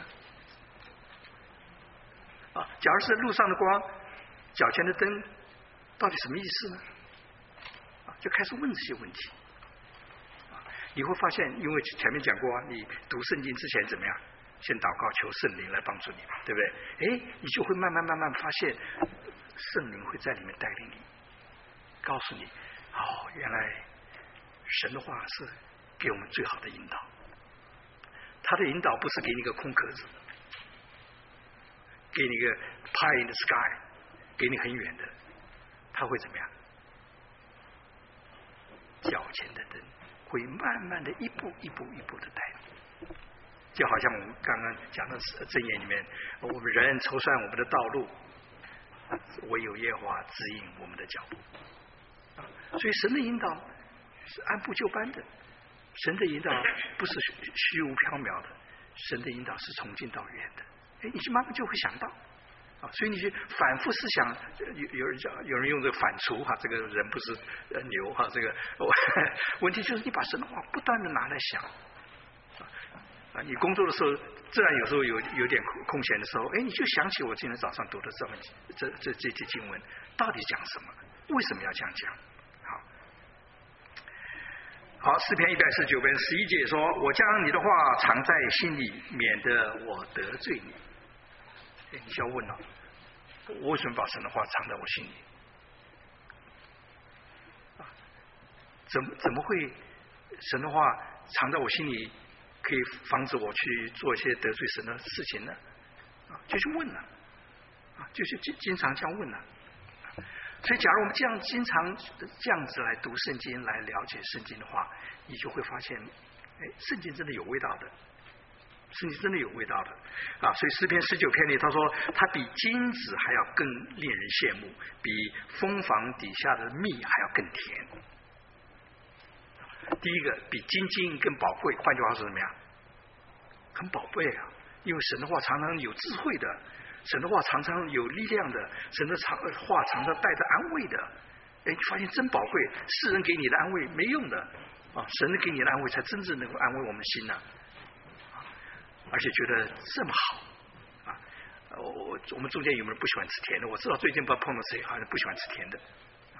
啊，假如是路上的光，脚前的灯，到底什么意思呢？啊，就开始问这些问题。啊，你会发现，因为前面讲过，你读圣经之前怎么样？先祷告求圣灵来帮助你，对不对？哎，你就会慢慢慢慢发现，圣灵会在里面带领你，告诉你，哦，原来神的话是给我们最好的引导。他的引导不是给你一个空壳子。给你一个 pie in the sky， 给你很远的，他会怎么样？脚前的灯会慢慢的一步一步一步的带你，就好像我们刚刚讲的箴言里面，我们人筹算我们的道路，唯有耶和华指引我们的脚步。所以神的引导是按部就班的，神的引导不是虚无缥缈的，神的引导是从近到远的。哎，你就慢慢就会想到啊，所以你就反复思想。有有人讲，有人用这个反刍哈，这个人不是呃牛哈，这个问题就是你把神的话不断的拿来想啊，你工作的时候，自然有时候有有点空闲的时候，哎，你就想起我今天早上读的这么这这这节经文，到底讲什么？为什么要这样讲？好，好，诗篇一百四十九篇十一节说：“我将你的话藏在心里，免得我得罪你。”你就要问了，我为什么把神的话藏在我心里？啊，怎么怎么会神的话藏在我心里，可以防止我去做一些得罪神的事情呢？啊，就去问了，啊，就是经经常这样问了。所以，假如我们这样经常这样子来读圣经，来了解圣经的话，你就会发现，哎，圣经真的有味道的。圣经真的有味道的啊！所以诗篇十九篇里他说，它比金子还要更令人羡慕，比蜂房底下的蜜还要更甜。第一个比金金更宝贵，换句话说怎么样？很宝贝啊！因为神的话常常有智慧的，神的话常常有力量的，神的话常常带着安慰的。哎，你发现真宝贵，世人给你的安慰没用的啊！神给你的安慰才真正能够安慰我们心呢、啊。而且觉得这么好啊！我我们中间有没有人不喜欢吃甜的？我知道最近不知道碰到谁好像不喜欢吃甜的啊。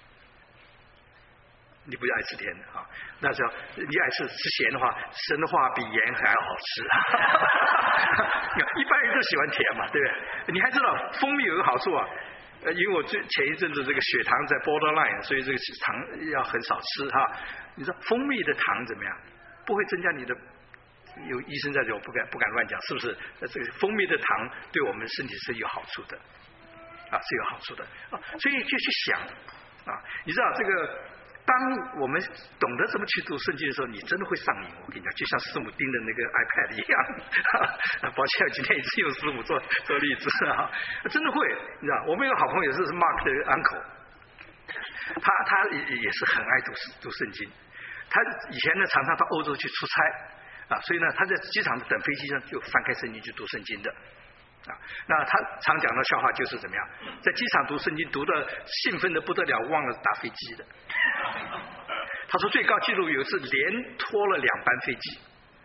你不爱吃甜的啊？那叫你爱吃吃咸的话，神的话比盐还要好吃。一般人都喜欢甜嘛，对不对？你还知道蜂蜜有个好处啊？呃，因为我最前一阵子这个血糖在 borderline， 所以这个糖要很少吃哈。你知道蜂蜜的糖怎么样？不会增加你的。有医生在这，我不敢不敢乱讲，是不是？这个蜂蜜的糖对我们身体是有好处的，啊，是有好处的啊，所以就去想啊，你知道这个，当我们懂得怎么去读圣经的时候，你真的会上瘾。我跟你讲，就像师母盯的那个 iPad 一样。啊、抱歉，我今天一直用师母做做例子啊，真的会，你知道，我们有个好朋友是 Mark 的 uncle， 他他也是很爱读读圣经，他以前呢常常到欧洲去出差。啊，所以呢，他在机场等飞机上就翻开圣经去读圣经的，啊，那他常讲的笑话就是怎么样，在机场读圣经读的兴奋的不得了，忘了打飞机的。他说最高纪录有一次连拖了两班飞机，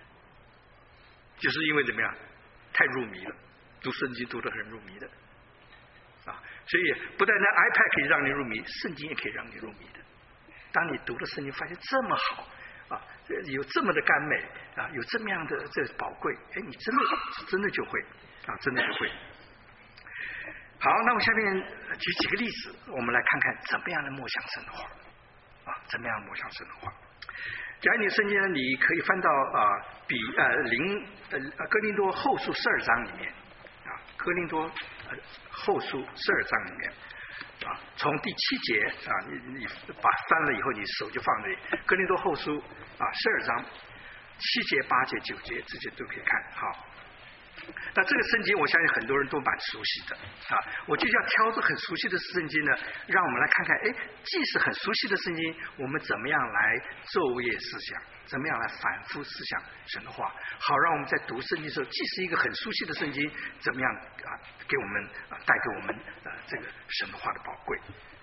就是因为怎么样，太入迷了，读圣经读得很入迷的，啊，所以不但那 iPad 可以让你入迷，圣经也可以让你入迷的。当你读了圣经，发现这么好。啊，有这么的甘美啊，有这么样的这宝贵，哎，你真的真的就会啊，真的就会。好，那我下面举几个例子，我们来看看怎么样的默想神的话啊，怎么样默想神的话。假如你圣经，你可以翻到啊，比呃林呃哥林多后书十二章里面啊，哥林多呃后书十二章里面。啊，从第七节啊，你你把翻了以后，你手就放这里。哥林多后书啊，十二章七节、八节、九节，这些都可以看。好， 那这个圣经，我相信很多人都蛮熟悉的啊。我就要挑着很熟悉的圣经呢，让我们来看看，哎，既是很熟悉的圣经，我们怎么样来昼夜思想，怎么样来反复思想神的话，好让我们在读圣经的时候，既是一个很熟悉的圣经，怎么样啊，给我们啊带给我们啊这个神的话的宝贵。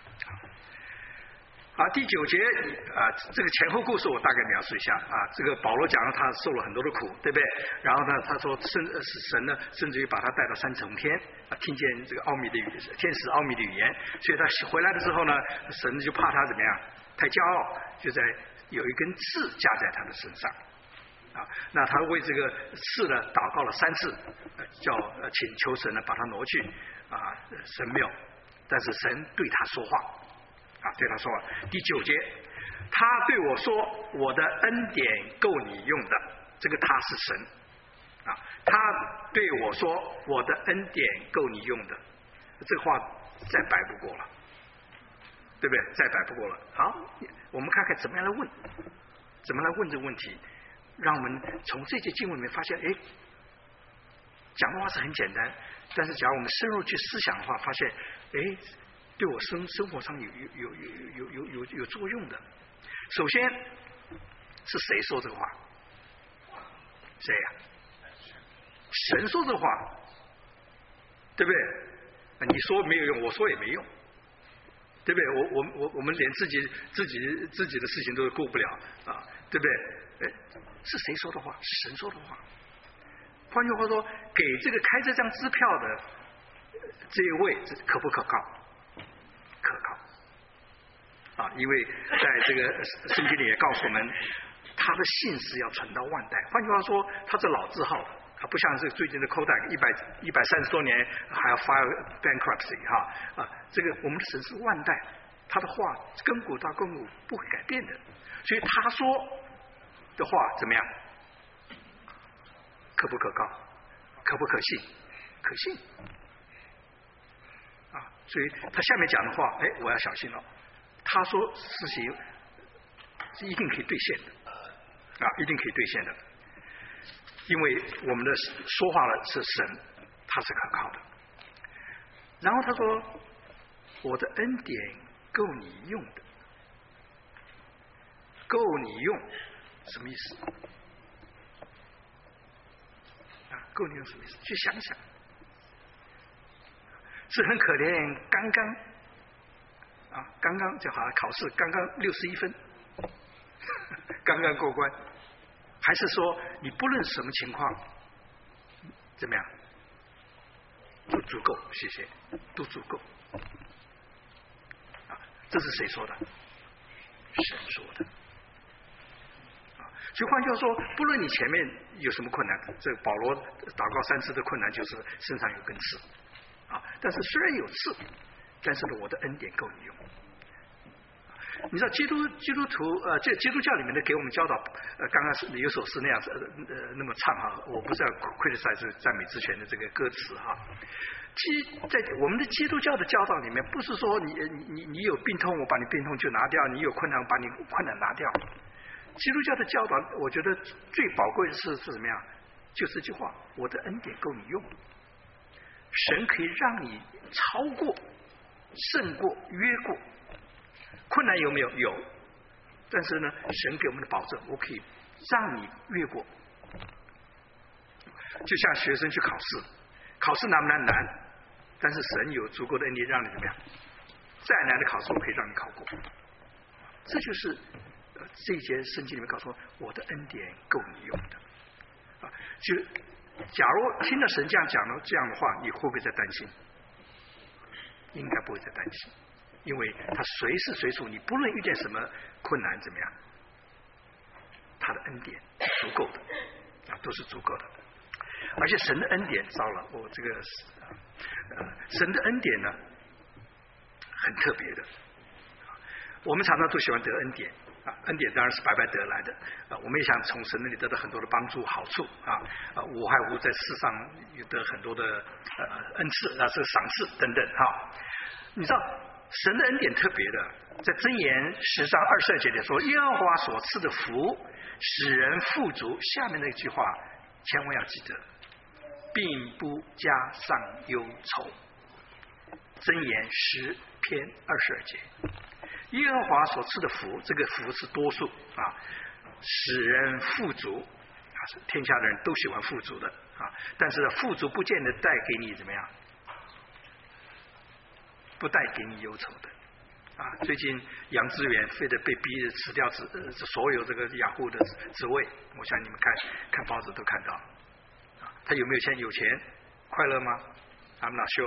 啊，第九节啊，这个前后故事我大概描述一下啊。这个保罗讲了他受了很多的苦，对不对？然后呢，他说甚神呢，甚至于把他带到三重天啊，听见这个奥秘的语天使奥秘的语言，所以他回来的时候呢，神就怕他怎么样太骄傲，就在有一根刺架在他的身上啊。那他为这个刺呢祷告了三次，叫请求神呢把他挪去啊，神没有，但是神对他说话。啊，对他说第九节，他对我说：“我的恩典够你用的。”这个他是神啊，他对我说：“我的恩典够你用的。”这个话再白不过了，对不对？再白不过了。好，我们看看怎么样来问，怎么来问这个问题，让我们从这节经文里面发现，哎，讲的话是很简单，但是假如我们深入去思想的话，发现，哎。对我生生活上有有有有有有有有作用的。首先是谁说这个话？谁呀、啊？神说这话，对不对？你说没有用，我说也没用，对不对？我我我我们连自己自己自己的事情都顾不了啊，对不对？是谁说的话？神说的话。换句话说，给这个开这张支票的这一位可不可靠？可靠啊，因为在这个圣经里也告诉我们，他的信是要传到万代。换句话说，他是老字号的，他不像是最近的 Kodak 一百一百三十多年还要 file bankruptcy 哈啊，这个我们的神是万代，他的话亘古到亘古不会改变的，所以他说的话怎么样？可不可靠？可不可信？可信。所以他下面讲的话，哎，我要小心了。他说事情是一定可以兑现的，啊，一定可以兑现的，因为我们的说话的是神，他是可靠的。然后他说，我的恩典够你用的，够你用，什么意思？啊，够你用什么意思？去想想。是很可怜，刚刚啊，刚刚就好了，考试刚刚六十一分，刚刚过关，还是说你不论什么情况，怎么样，都足够？谢谢，都足够。啊，这是谁说的？神说的。啊，所以换句话说，不论你前面有什么困难，这个保罗祷告三次的困难就是身上有根刺。啊，但是虽然有刺，但是呢，我的恩典够你用。你知道基督基督徒呃，这基督教里面的给我们教导，呃，刚刚是有首诗那样子呃那么唱哈，我不是要 criticize 赞美之泉的这个歌词哈。基在我们的基督教的教导里面，不是说你你你有病痛，我把你病痛就拿掉；你有困难，把你困难拿掉。基督教的教导，我觉得最宝贵的是是什么样？就这句话：我的恩典够你用。神可以让你超过、胜过、越过困难，有没有？有。但是呢，神给我们的保证，我可以让你越过。就像学生去考试，考试难不难？难。但是神有足够的恩典让你怎么样？再难的考试，我可以让你考过。这就是呃这一节圣经里面告诉我，我的恩典够你用的。啊，就假如听了神这样讲的这样的话，你会不会在担心？应该不会再担心，因为他随时随处，你不论遇见什么困难怎么样，他的恩典足够的啊，都是足够的。而且神的恩典，糟了，我这个呃，神的恩典呢，很特别的。我们常常都喜欢得恩典啊，恩典当然是白白得来的啊，我们也想从神那里得到很多的帮助好处啊啊，无害无在世上有得很多的呃恩赐啊，这个赏赐等等哈。你知道神的恩典特别的，在箴言十章二十二节里说，耶和华所赐的福使人富足。下面那句话千万要记得， 并不加上忧愁。箴言十篇二十二节，耶和华所赐的福，这个福是多数啊，使人富足啊，天下的人都喜欢富足的啊，但是富足不见得带给你怎么样，不带给你忧愁的。啊，最近杨致远非得被逼着辞掉职、呃、所有这个雅虎的职位，我想你们看看报纸都看到。啊，他有没有钱？有钱，快乐吗 ？I'm not sure 。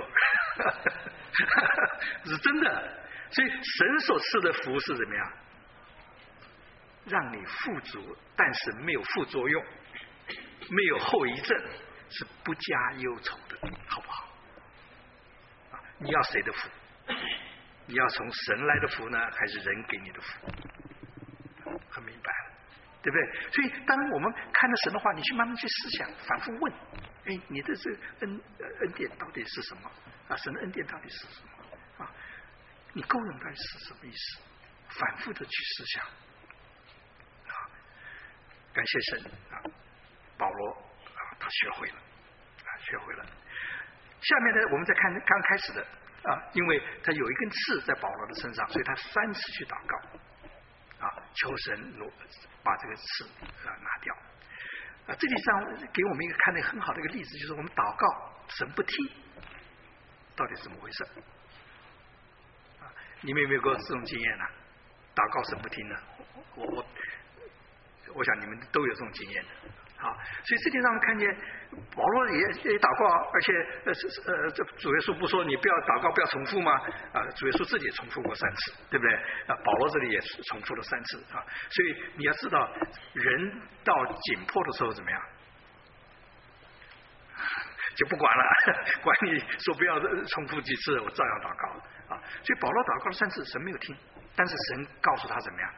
是真的。所以神所赐的福是怎么样？让你富足，但是没有副作用，没有后遗症，是不加忧愁的，好不好？啊，你要谁的福？你要从神来的福呢，还是人给你的福？很明白了，对不对？所以当我们看到神的话，你去慢慢去思想，反复问：哎，你的这恩恩典到底是什么？啊，神的恩典到底是什么？啊，你够用到底是什么意思？反复的去思想。啊，感谢神啊，保罗啊，他学会了，啊，学会了。下面呢，我们再看刚开始的。啊，因为他有一根刺在保罗的身上，所以他三次去祷告，啊，求神挪把这个刺啊拿掉。啊，这里上给我们一个看的很好的一个例子，就是我们祷告神不听，到底是怎么回事？啊，你们有没有过这种经验呢？祷告神不听呢？我我我想你们都有这种经验的。啊，所以这地方看见保罗也也祷告，而且呃呃，这主耶稣不说你不要祷告，不要重复吗？啊，主耶稣自己也重复过三次，对不对？啊，保罗这里也重复了三次啊。所以你要知道，人到紧迫的时候怎么样，就不管了，管你说不要重复几次，我照样祷告啊。所以保罗祷告了三次，神没有听，但是神告诉他怎么样？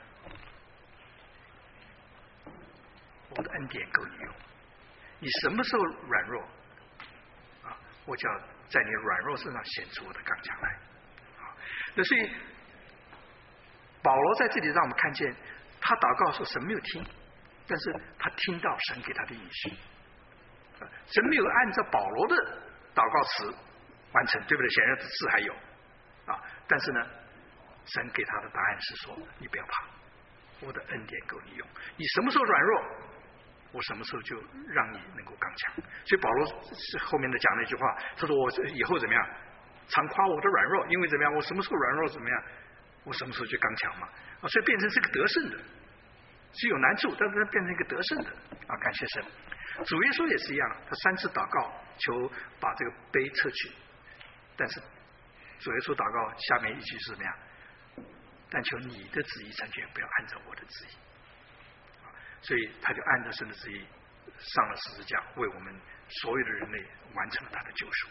我的恩典够你用，你什么时候软弱啊？我就要在你软弱身上显出我的刚强来啊！那所以保罗在这里让我们看见，他祷告说神没有听，但是他听到神给他的应许，神没有按照保罗的祷告词完成，对不对？显然字还有啊，但是呢，神给他的答案是说：你不要怕，我的恩典够你用。你什么时候软弱？我什么时候就让你能够刚强？所以保罗是后面的讲了一句话，他说我以后怎么样，常夸我的软弱，因为怎么样，我什么时候软弱怎么样，我什么时候就刚强嘛。啊，所以变成是个得胜的，是有难处，但是变成一个得胜的啊！感谢神。主耶稣也是一样，他三次祷告求把这个杯撤去，但是主耶稣祷告下面一句是怎么样？但求你的旨意成全，不要按照我的旨意。所以他就按照神的旨意上了十字架，为我们所有的人类完成了他的救赎。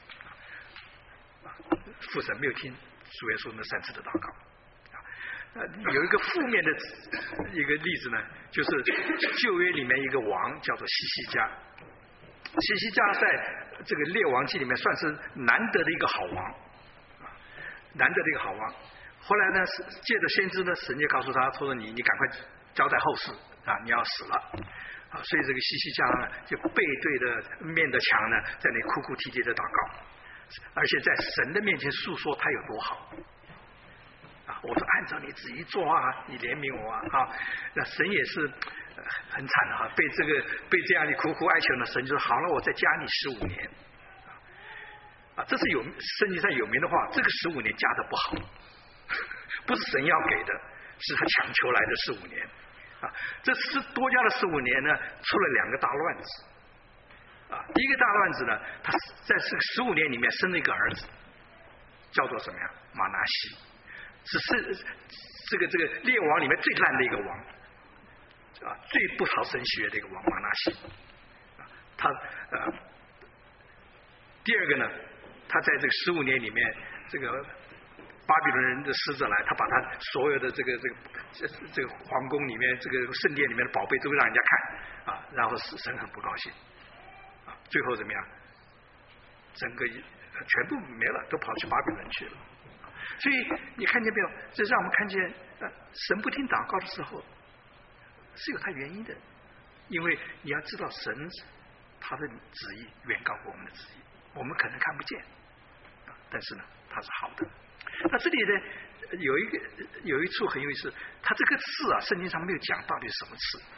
父神没有听主耶稣那三次的祷告。有一个负面的一个例子呢，就是旧约里面一个王叫做西西家。西西家在这个列王记里面算是难得的一个好王，难得的一个好王。后来呢，借着先知呢，神就告诉他说：“你你赶快交代后事。”啊，你要死了啊！所以这个西西家呢，就背对着面的墙呢，在那哭哭啼啼的祷告，而且在神的面前诉说他有多好啊！我说按照你旨意做啊，你怜悯我啊！啊，那神也是很惨的哈，被这个被这样的苦苦哀求呢，神就说好了，我再加你十五年啊！这是有圣经上有名的话，这个十五年加的不好，不是神要给的，是他强求来的十五年。啊，这是多加了十五年呢，出了两个大乱子。啊，第一个大乱子呢，他在这个十五年里面生了一个儿子，叫做什么呀？马拿西，只是这个这个列王里面最烂的一个王，啊，最不讨神喜悦的一个王马拿西。啊，他呃，第二个呢，他在这个十五年里面，这个巴比伦人的使者来，他把他所有的这个这个这这个皇宫里面这个圣殿里面的宝贝都让人家看啊，然后神很不高兴啊，最后怎么样？整个全部没了，都跑去巴比伦去了。所以你看见没有？这让我们看见，呃，神不听祷告的时候是有他原因的，因为你要知道神他的旨意远高过我们的旨意，我们可能看不见，但是呢，他是好的。那这里呢，有一个有一处很有意思，他这个刺啊，圣经上没有讲到底什么刺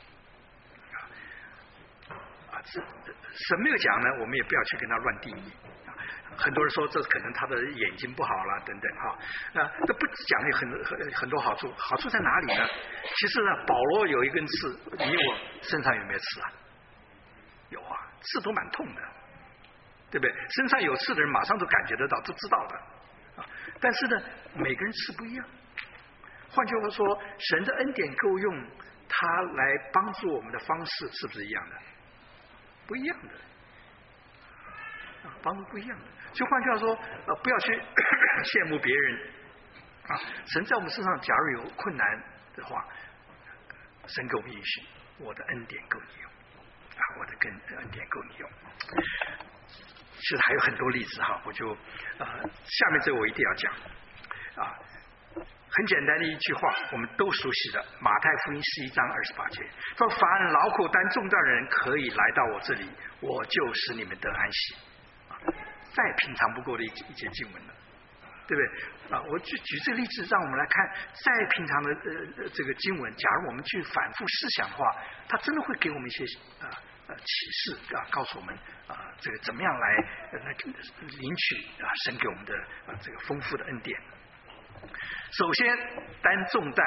啊，这神没有讲呢，我们也不要去跟他乱定义。很多人说这可能他的眼睛不好了等等哈，啊，这不讲有很很很多好处，好处在哪里呢？其实呢，保罗有一根刺，你我身上有没有刺啊？有啊，刺都蛮痛的，对不对？身上有刺的人马上都感觉得到，都知道的啊。但是呢，每个人刺不一样。换句话说，神的恩典够用，他来帮助我们的方式是不是一样的？不一样的。帮助不一样的，就换句话说，呃，不要去羡慕别人啊。神在我们身上，假如有困难的话，神给我们允许，我的恩典够你用啊，我的跟恩典够你用。其实还有很多例子哈，我就呃，下面这个我一定要讲啊。很简单的一句话，我们都熟悉的，马太福音十一章二十八节说：“凡劳苦担重担的人，可以来到我这里，我就使你们得安息。”再平常不过的一一节经文了，对不对啊？我举举这个例子，让我们来看，再平常的呃这个经文，假如我们去反复思想的话，它真的会给我们一些啊呃启示啊，告诉我们啊这个怎么样来来领取啊神给我们的啊这个丰富的恩典。首先担重担，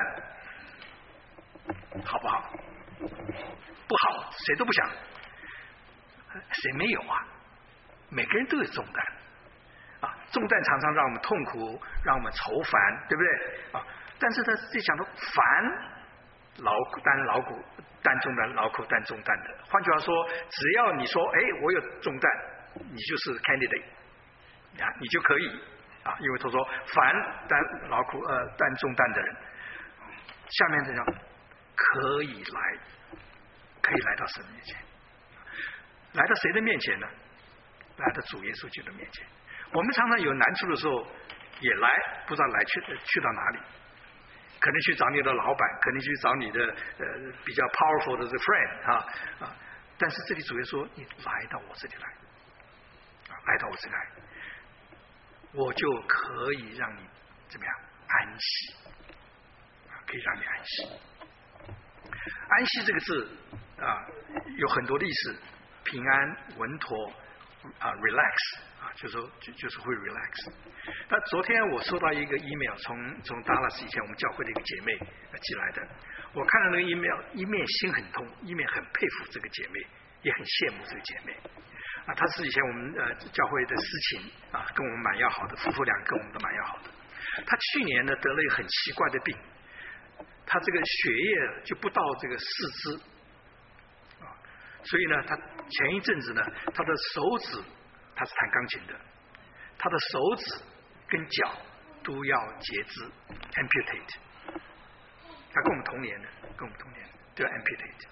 好不好？不好，谁都不想，谁没有啊？每个人都有重担啊，重担常常让我们痛苦，让我们愁烦，对不对啊？但是他这讲到凡劳担劳苦担重担劳苦担重担的，换句话说，只要你说哎我有重担，你就是 candidate 啊，你就可以啊，因为他说凡担劳苦呃担重担的人，下面这样可以来，可以来到神面前，来到谁的面前呢？来到主耶稣基督的面前。我们常常有难处的时候也来，不知道来去去到哪里，可能去找你的老板，可能去找你的呃比较 powerful 的这 friend 啊啊，但是这里主耶稣说你来到我这里来，啊，来到我这里来，我就可以让你怎么样安息，啊，可以让你安息。安息这个字啊有很多的意思，平安、稳妥。啊 ，relax 啊，就说就就是会 relax。那昨天我收到一个 email， 从从 Dallas 以前我们教会的一个姐妹寄来的，我看到那个 email， 一面心很痛，一面很佩服这个姐妹，也很羡慕这个姐妹。啊，她是以前我们呃教会的司琴啊，跟我们蛮要好的，夫妇俩跟我们都蛮要好的。她去年呢得了一个很奇怪的病，她这个血液就不到这个四肢。所以呢，他前一阵子呢，他的手指，他是弹钢琴的，他的手指跟脚都要截肢 amputate。他跟我们同年的，跟我们同年都要 amputate，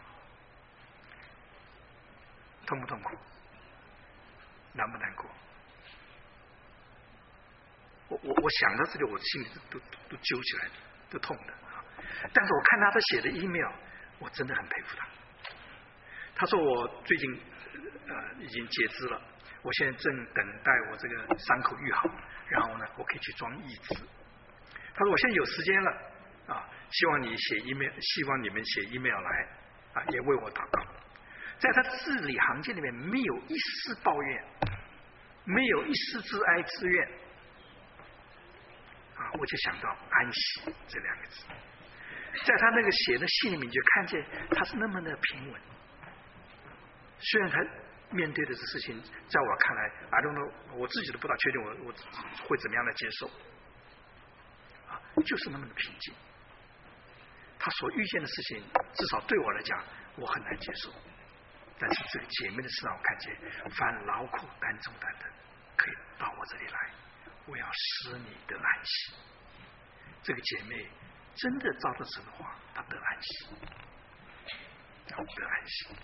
痛不痛苦？难不难过？我我我想到这里，我心里都都都揪起来，都痛的啊！但是我看他的写的 email， 我真的很佩服他。他说我最近呃已经截肢了，我现在正等待我这个伤口愈好，然后呢我可以去装义肢。他说我现在有时间了啊，希望你写 email， 希望你们写 email 来啊，也为我祷告。在他字里行间里面没有一丝抱怨，没有一丝自哀自怨啊，我就想到安息这两个字。在他那个写的信里面就看见他是那么的平稳。虽然他面对的这事情，在我看来 ，I don't know， 我自己都不大确定我我会怎么样的接受，啊，就是那么的平静。他所遇见的事情，至少对我来讲，我很难接受。但是这个姐妹的身上，我看见，凡劳苦担重担的，可以到我这里来，我要使你得安息。这个姐妹真的照着神的话，她得安息，得安息。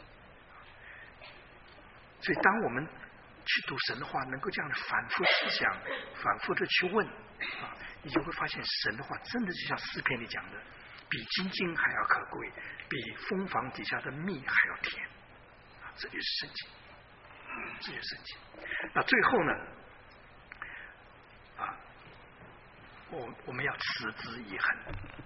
所以，当我们去读神的话，能够这样的反复思想、反复的去问啊，你就会发现神的话真的就像诗篇里讲的，比金金还要可贵，比蜂房底下的蜜还要甜。 这就是圣经，这就是圣经。那最后呢，啊，我我们要持之以恒。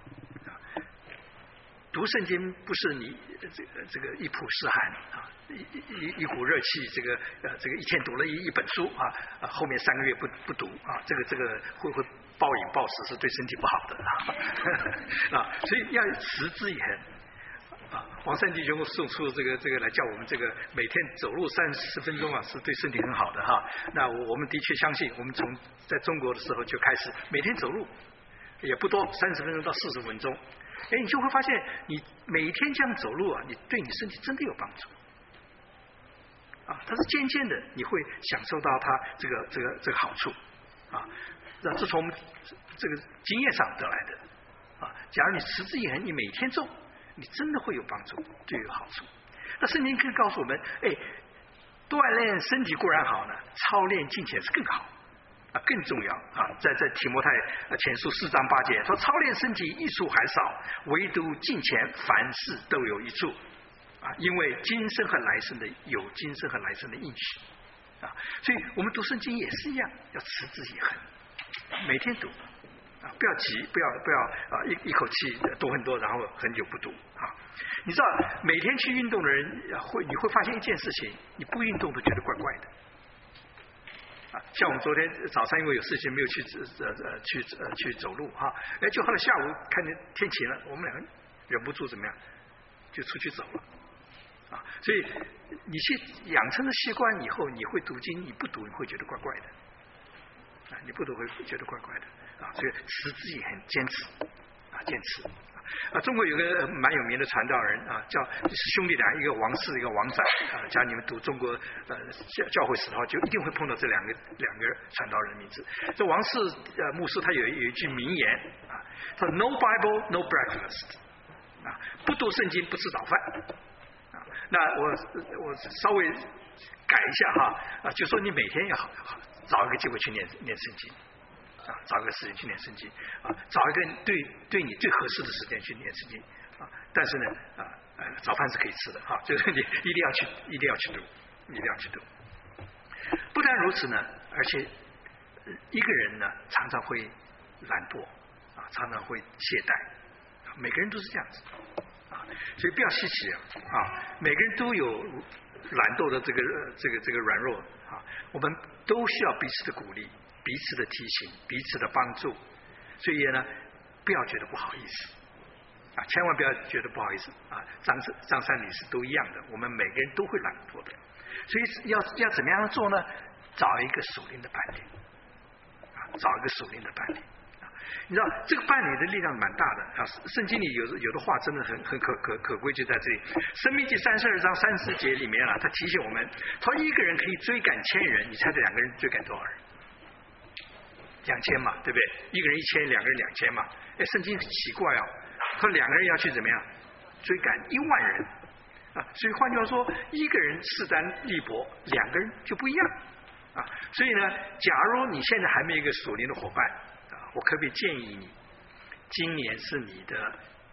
读圣经不是你这个这个一曝十寒啊，一一一股热气，这个呃这个一天读了一一本书啊，啊后面三个月不不读啊，这个这个会会暴饮暴食，是对身体不好的啊啊，所以要持之以恒。啊，黄山弟兄送出这个这个来叫我们这个每天走路三十分钟啊，是对身体很好的哈。那我我们的确相信，我们从在中国的时候就开始每天走路，也不多，三十分钟到四十分钟。哎，你就会发现，你每天这样走路啊，你对你身体真的有帮助。啊，它是渐渐的，你会享受到它这个这个这个好处。啊，那这从我们这个经验上得来的。啊，假如你持之以恒，你每天做。你真的会有帮助，最有好处。那圣经可以告诉我们，哎，锻炼身体固然好呢，操练敬虔是更好啊，更重要啊。在在提摩太前书四章八节说，操练身体益处还少，唯独敬虔凡事都有益处啊，因为今生和来生的有今生和来生的应许啊。所以我们读圣经也是一样，要持之以恒，每天读。啊，不要急，不要不要啊！一一口气读很多，然后很久不读啊！你知道，每天去运动的人会，你会发现一件事情：你不运动都觉得怪怪的啊。像我们昨天早上因为有事情没有去呃呃去呃去走路哈，哎，就后来下午看见天晴了，我们两个忍不住怎么样，就出去走了啊！所以你去养成了习惯以后，你会读经，你不读你会觉得怪怪的啊，你不读会觉得怪怪的。啊，所以持之以恒，坚持啊，坚持啊。中国有个蛮有名的传道人啊，叫兄弟俩，一个王氏，一个王展啊。假如你们读中国呃教教会史的话，就一定会碰到这两个两个传道人的名字。这王氏呃牧师他有有一句名言啊，他说 ：“No Bible, no breakfast。”啊，不读圣经不吃早饭啊。那我我稍微改一下哈啊，就说你每天要好好找一个机会去念念圣经。啊，找一个时间去念圣经啊，找一个对对你最合适的时间去念圣经啊。但是呢，啊，呃，早饭是可以吃的哈，就是你一定要去，一定要去读，一定要去读。不但如此呢，而且一个人呢，常常会懒惰啊，常常会懈怠，每个人都是这样子啊，所以不要稀奇啊，每个人都有懒惰的这个这个这个软弱啊，我们都需要彼此的鼓励。彼此的提醒，彼此的帮助，所以呢，不要觉得不好意思啊，千万不要觉得不好意思啊。张张三李四都一样的，我们每个人都会懒惰的，所以要要怎么样做呢？找一个属灵的伴侣啊，找一个属灵的伴侣啊。你知道这个伴侣的力量蛮大的啊。圣经里有有的话真的很很可可可贵，就在这里。申命记三十二章三十节里面啊，他提醒我们，他说一个人可以追赶千人，你猜这两个人追赶多少人？两千嘛，对不对？一个人一千，两个人两千嘛。哎，圣经很奇怪哦，说两个人要去怎么样追赶一万人啊？所以换句话说，一个人势单力薄，两个人就不一样啊。所以呢，假如你现在还没有一个属灵的伙伴啊，我可不可以建议你，今年是你的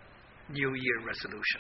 New Year Resolution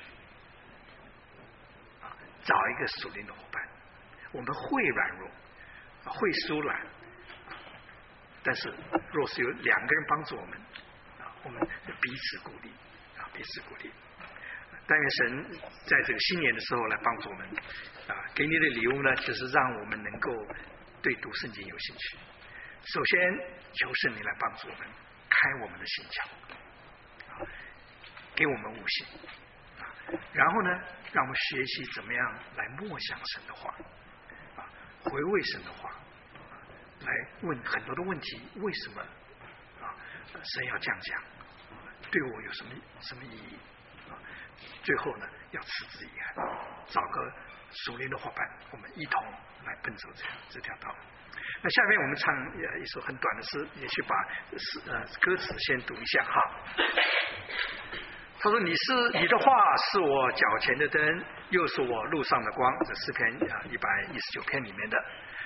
啊，找一个属灵的伙伴。我们会软弱，会疏懒。但是，若是有两个人帮助我们，啊，我们彼此鼓励，啊，彼此鼓励。但愿神在这个新年的时候来帮助我们，啊，给你的礼物呢，就是让我们能够对读圣经有兴趣。首先，求圣灵来帮助我们，开我们的心窍，啊，给我们悟性，啊，然后呢，让我们学习怎么样来默想神的话，啊，回味神的话。来问很多的问题，为什么啊？神要这样讲，对我有什么什么意义啊？最后呢，要持之以恒，找个属灵的伙伴，我们一同来奔走这这条道路。那下面我们唱一首很短的诗，也许把诗呃歌词先读一下哈。他说：“你是你的话是我脚前的灯，又是我路上的光。”这诗篇啊一百一十九篇里面的。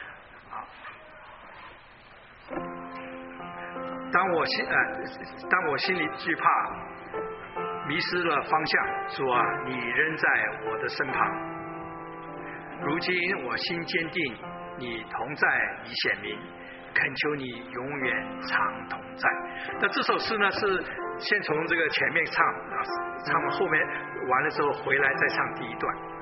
当我心呃，当我心里惧怕，迷失了方向，主啊，你仍在我的身旁。 如今我心坚定，你同在已显明，恳求你永远常同在。那这首诗呢，是先从这个前面唱啊，唱完后面完了之后回来再唱第一段。